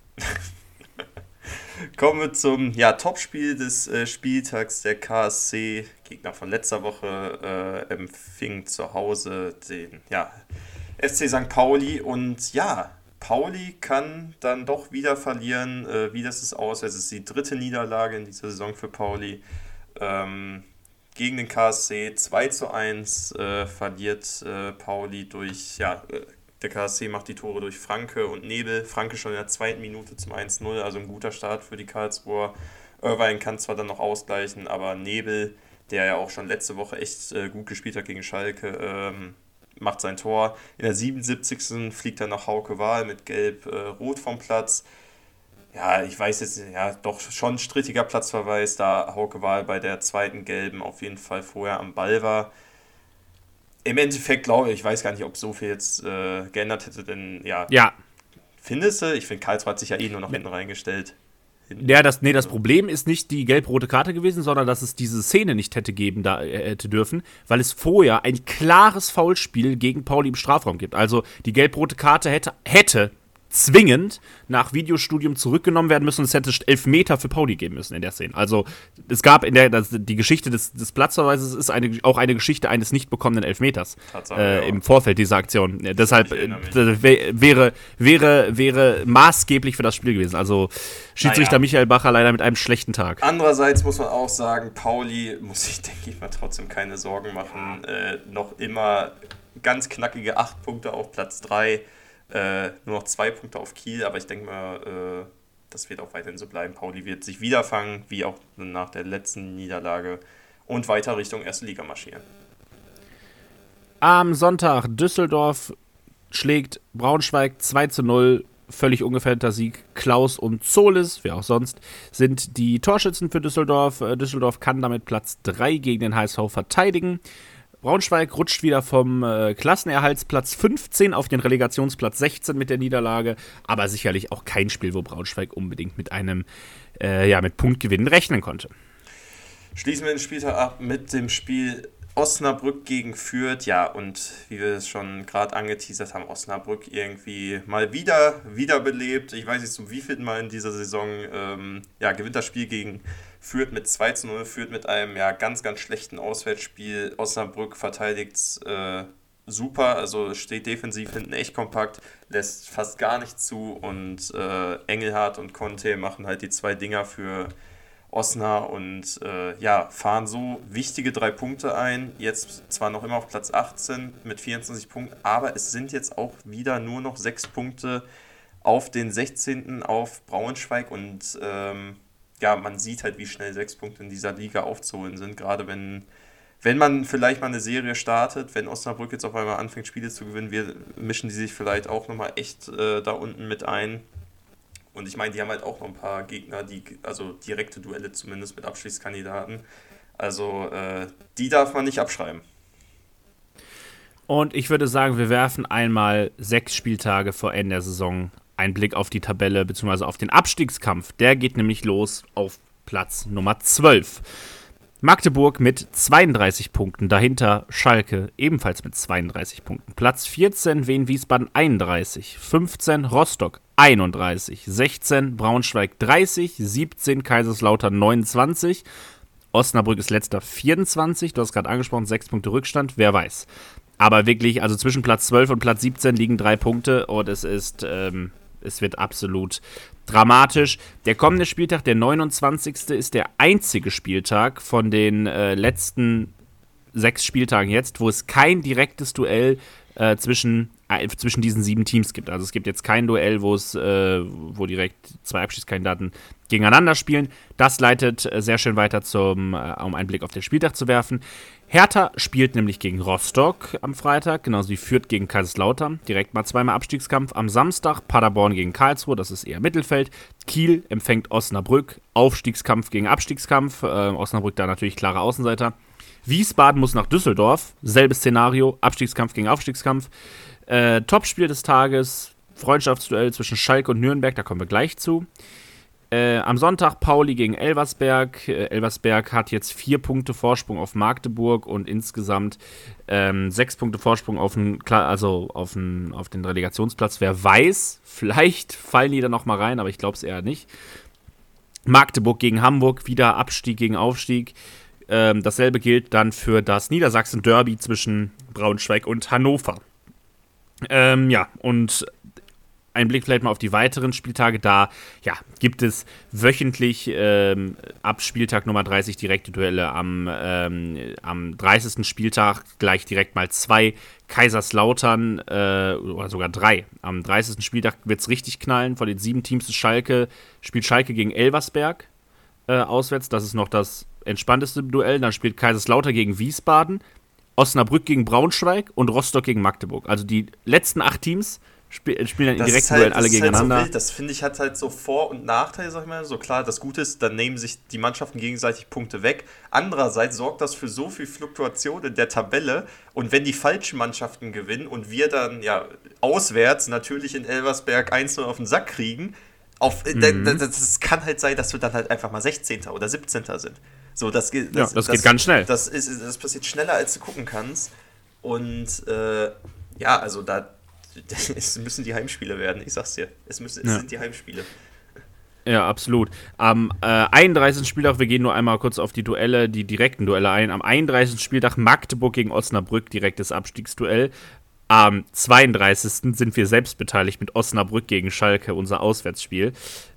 Kommen wir zum Topspiel des Spieltags. Der KSC, Gegner von letzter Woche, empfing zu Hause den FC St. Pauli. Und Pauli kann dann doch wieder verlieren. Wie das ist aus. Es ist die 3. Niederlage in dieser Saison für Pauli. Gegen den KSC 2:1 verliert Pauli durch der KSC macht die Tore durch Franke und Nebel. Franke schon in der 2. Minute zum 1:0, also ein guter Start für die Karlsruher. Irvine kann zwar dann noch ausgleichen, aber Nebel, der ja auch schon letzte Woche echt gut gespielt hat gegen Schalke, macht sein Tor. In der 77. fliegt dann noch Hauke Wahl mit Gelb-Rot vom Platz. Ja, ich weiß jetzt, doch schon strittiger Platzverweis, da Hauke Wahl bei der 2. Gelben auf jeden Fall vorher am Ball war. Im Endeffekt glaube ich weiß gar nicht, ob so viel jetzt geändert hätte, denn findest du? Ich finde, Karlsruhe hat sich nur noch hinten reingestellt. Das Problem ist nicht die gelb-rote Karte gewesen, sondern dass es diese Szene nicht hätte dürfen, weil es vorher ein klares Foulspiel gegen Pauli im Strafraum gibt. Also die gelb-rote Karte hätte zwingend nach Videostudium zurückgenommen werden müssen und es hätte Elfmeter für Pauli geben müssen in der Szene. Also es gab die Geschichte des Platzverweises ist auch eine Geschichte eines nicht bekommenen Elfmeters im Vorfeld dieser Aktion. Deshalb wäre maßgeblich für das Spiel gewesen. Also Schiedsrichter Michael Bacher leider mit einem schlechten Tag. Andererseits muss man auch sagen, Pauli muss sich, denke ich mal, trotzdem keine Sorgen machen. Noch immer ganz knackige 8 Punkte auf Platz 3. Nur noch 2 Punkte auf Kiel, aber ich denke mal, das wird auch weiterhin so bleiben. Pauli wird sich wieder fangen, wie auch nach der letzten Niederlage und weiter Richtung 1. Liga marschieren. Am Sonntag Düsseldorf schlägt Braunschweig 2:0, völlig ungefährdeter Sieg. Klaus und Zolis, wer auch sonst, sind die Torschützen für Düsseldorf. Düsseldorf kann damit Platz 3 gegen den HSV verteidigen. Braunschweig rutscht wieder vom Klassenerhaltsplatz 15 auf den Relegationsplatz 16 mit der Niederlage, aber sicherlich auch kein Spiel, wo Braunschweig unbedingt mit einem mit Punktgewinnen rechnen konnte. Schließen wir den Spieltag ab mit dem Spiel Osnabrück gegen Fürth. Ja, und wie wir es schon gerade angeteasert haben, Osnabrück irgendwie mal wiederbelebt. Ich weiß nicht, zum wievielten Mal in dieser Saison gewinnt das Spiel gegen Fürth mit 2:0, Fürth mit einem ganz, ganz schlechten Auswärtsspiel. Osnabrück verteidigt super, also steht defensiv hinten echt kompakt, lässt fast gar nichts zu und Engelhardt und Conte machen halt die 2 Dinger für Osnabrück und fahren so wichtige 3 Punkte ein. Jetzt zwar noch immer auf Platz 18 mit 24 Punkten, aber es sind jetzt auch wieder nur noch 6 Punkte auf den 16. auf Braunschweig und man sieht halt, wie schnell 6 Punkte in dieser Liga aufzuholen sind, gerade wenn man vielleicht mal eine Serie startet, wenn Osnabrück jetzt auf einmal anfängt, Spiele zu gewinnen, mischen die sich vielleicht auch nochmal echt da unten mit ein. Und ich meine, die haben halt auch noch ein paar Gegner, also direkte Duelle zumindest mit Abstiegskandidaten. Also die darf man nicht abschreiben. Und ich würde sagen, wir werfen einmal 6 Spieltage vor Ende der Saison einen Blick auf die Tabelle bzw. auf den Abstiegskampf. Der geht nämlich los auf Platz Nummer 12. Magdeburg mit 32 Punkten, dahinter Schalke ebenfalls mit 32 Punkten. Platz 14 Wien-Wiesbaden 31, 15 Rostock 31, 16 Braunschweig 30, 17 Kaiserslautern 29, Osnabrück ist letzter 24, du hast gerade angesprochen, 6 Punkte Rückstand, wer weiß. Aber wirklich, also zwischen Platz 12 und Platz 17 liegen 3 Punkte und es wird absolut dramatisch. Der kommende Spieltag, der 29. ist der einzige Spieltag von den letzten 6 Spieltagen jetzt, wo es kein direktes Duell zwischen diesen 7 Teams gibt. Also es gibt jetzt kein Duell, wo direkt 2 Abschiedskandidaten gegeneinander spielen. Das leitet sehr schön weiter, um einen Blick auf den Spieltag zu werfen. Hertha spielt nämlich gegen Rostock am Freitag, genauso wie Fürth gegen Kaiserslautern. Direkt mal 2-mal Abstiegskampf. Am Samstag Paderborn gegen Karlsruhe, das ist eher Mittelfeld. Kiel empfängt Osnabrück, Aufstiegskampf gegen Abstiegskampf. Osnabrück da natürlich klare Außenseiter. Wiesbaden muss nach Düsseldorf, selbes Szenario, Abstiegskampf gegen Aufstiegskampf. Topspiel des Tages, Freundschaftsduell zwischen Schalke und Nürnberg, da kommen wir gleich zu. Am Sonntag Pauli gegen Elversberg. Elversberg hat jetzt 4 Punkte Vorsprung auf Magdeburg und insgesamt 6 Punkte Vorsprung auf den Relegationsplatz. Wer weiß, vielleicht fallen die da noch mal rein, aber ich glaube es eher nicht. Magdeburg gegen Hamburg, wieder Abstieg gegen Aufstieg. Dasselbe gilt dann für das Niedersachsen-Derby zwischen Braunschweig und Hannover. Und ein Blick vielleicht mal auf die weiteren Spieltage. Da gibt es wöchentlich ab Spieltag Nummer 30 direkte Duelle. Am 30. Spieltag gleich direkt mal 2 Kaiserslautern oder sogar 3. Am 30. Spieltag wird es richtig knallen. Von den 7 Teams spielt Schalke gegen Elversberg auswärts. Das ist noch das entspannteste Duell. Dann spielt Kaiserslautern gegen Wiesbaden, Osnabrück gegen Braunschweig und Rostock gegen Magdeburg. Also die letzten 8 Teams spielen dann in direkten Duellen alle gegeneinander. Halt so wild. Das finde ich hat halt so Vor- und Nachteile, sag ich mal. So klar, das Gute ist, dann nehmen sich die Mannschaften gegenseitig Punkte weg. Andererseits sorgt das für so viel Fluktuation in der Tabelle. Und wenn die falschen Mannschaften gewinnen und wir dann auswärts natürlich in Elversberg 1-0 auf den Sack kriegen, das kann halt sein, dass wir dann halt einfach mal 16. oder 17. sind. So, das geht ganz schnell. Das passiert schneller, als du gucken kannst. Und es müssen die Heimspiele werden, ich sag's dir. Es sind die Heimspiele. Ja, absolut. Am 31. Spieltag, wir gehen nur einmal kurz auf die direkten Duelle ein. Am 31. Spieltag Magdeburg gegen Osnabrück, direktes Abstiegsduell. Am 32. sind wir selbst beteiligt mit Osnabrück gegen Schalke, unser Auswärtsspiel.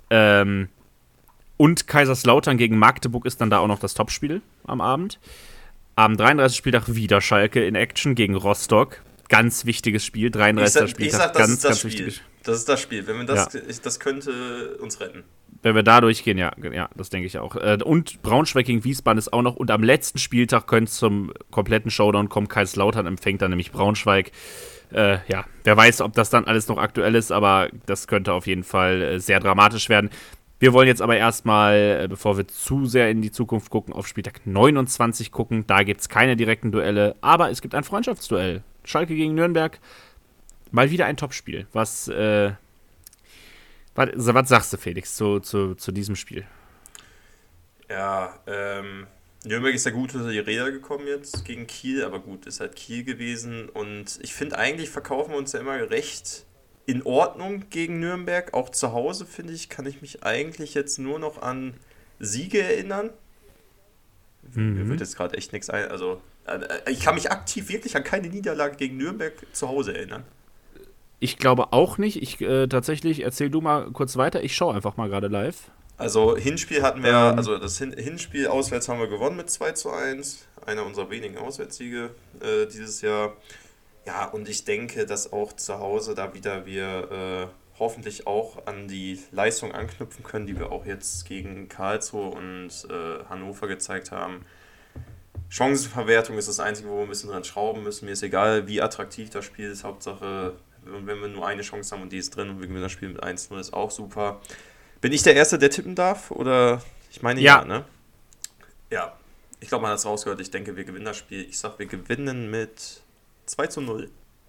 Und Kaiserslautern gegen Magdeburg ist dann da auch noch das Topspiel am Abend. Am 33. Spieltag wieder Schalke in Action gegen Rostock. Ganz wichtiges Spiel, 33. Spieltag. Ganz wichtiges Spiel. Das ist das Spiel. Wenn wir das könnte uns retten. Wenn wir da durchgehen, ja, das denke ich auch. Und Braunschweig gegen Wiesbaden ist auch noch. Und am letzten Spieltag könnte es zum kompletten Showdown kommen. Kaiserslautern empfängt dann nämlich Braunschweig. Wer weiß, ob das dann alles noch aktuell ist, aber das könnte auf jeden Fall sehr dramatisch werden. Wir wollen jetzt aber erstmal, bevor wir zu sehr in die Zukunft gucken, auf Spieltag 29 gucken. Da gibt es keine direkten Duelle, aber es gibt ein Freundschaftsduell. Schalke gegen Nürnberg. Mal wieder ein Topspiel. Was sagst du, Felix, zu diesem Spiel? Ja, Nürnberg ist ja gut unter die Räder gekommen jetzt gegen Kiel, aber gut, ist halt Kiel gewesen. Und ich finde, eigentlich verkaufen wir uns ja immer recht in Ordnung gegen Nürnberg. Auch zu Hause, finde ich, kann ich mich eigentlich jetzt nur noch an Siege erinnern. Mir wird jetzt gerade echt nichts ein. Also Ich kann mich aktiv wirklich an keine Niederlage gegen Nürnberg zu Hause erinnern. Ich glaube auch nicht. Tatsächlich, erzähl du mal kurz weiter. Ich schaue einfach mal gerade live. Also Hinspiel hatten wir, also das Hinspiel auswärts haben wir gewonnen mit 2:1. Einer unserer wenigen Auswärtssiege dieses Jahr. Ja, und ich denke, dass auch zu Hause da wieder wir hoffentlich auch an die Leistung anknüpfen können, die wir auch jetzt gegen Karlsruhe und Hannover gezeigt haben. Chancenverwertung ist das Einzige, wo wir ein bisschen dran schrauben müssen. Mir ist egal, wie attraktiv das Spiel ist. Hauptsache, wenn wir nur eine Chance haben und die ist drin und wir gewinnen das Spiel mit 1:0, ist auch super. Bin ich der Erste, der tippen darf? Oder ich meine ja, ne? Ja, ich glaube, man hat es rausgehört. Ich denke, wir gewinnen das Spiel. Ich sage, wir gewinnen mit 2:0.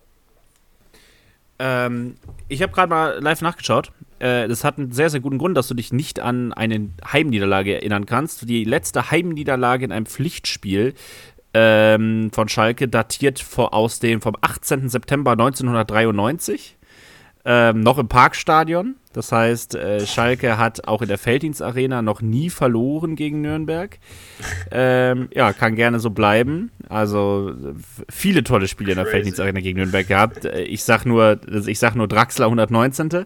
Ich habe gerade mal live nachgeschaut. Das hat einen sehr, sehr guten Grund, dass du dich nicht an eine Heimniederlage erinnern kannst. Die letzte Heimniederlage in einem Pflichtspiel von Schalke datiert vom 18. September 1993. Noch im Parkstadion. Das heißt, Schalke hat auch in der Felddienstarena noch nie verloren gegen Nürnberg. Kann gerne so bleiben. Also viele tolle Spiele in der Felddienstarena gegen Nürnberg gehabt. Ich sag nur Draxler 119.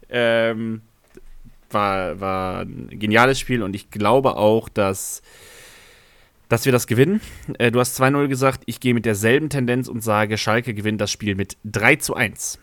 War ein geniales Spiel und ich glaube auch, dass wir das gewinnen. Du hast 2:0 gesagt, ich gehe mit derselben Tendenz und sage, Schalke gewinnt das Spiel mit 3:1.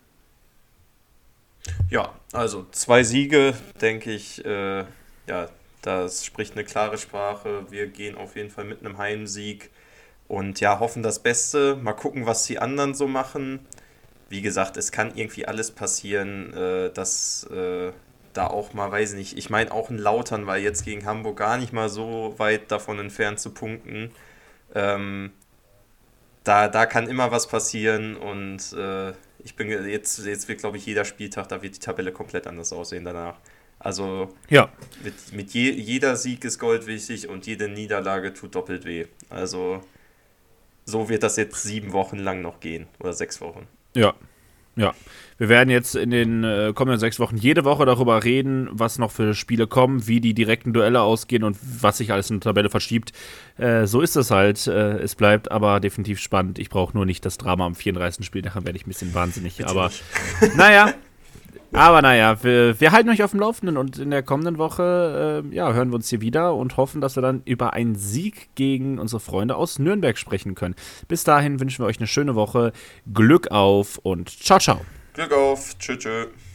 Ja, also 2 Siege, denke ich, das spricht eine klare Sprache. Wir gehen auf jeden Fall mit einem Heimsieg und ja, hoffen das Beste. Mal gucken, was die anderen so machen. Wie gesagt, es kann irgendwie alles passieren, dass da auch mal, weiß ich nicht, ich meine auch ein Lautern war jetzt gegen Hamburg gar nicht mal so weit davon entfernt zu punkten. Da kann immer was passieren und ich bin jetzt wird, glaube ich, jeder Spieltag, da wird die Tabelle komplett anders aussehen danach. Also ja. Jeder Sieg ist Gold wichtig und jede Niederlage tut doppelt weh. Also so wird das jetzt 7 Wochen lang noch gehen oder 6 Wochen. Ja. Wir werden jetzt in den kommenden 6 Wochen jede Woche darüber reden, was noch für Spiele kommen, wie die direkten Duelle ausgehen und was sich alles in der Tabelle verschiebt. So ist es halt. Es bleibt aber definitiv spannend. Ich brauche nur nicht das Drama am 34. Spieltag, dann werde ich ein bisschen wahnsinnig. Aber naja, wir halten euch auf dem Laufenden und in der kommenden Woche hören wir uns hier wieder und hoffen, dass wir dann über einen Sieg gegen unsere Freunde aus Nürnberg sprechen können. Bis dahin wünschen wir euch eine schöne Woche, Glück auf und ciao, ciao. Glück auf, tschö, tschö.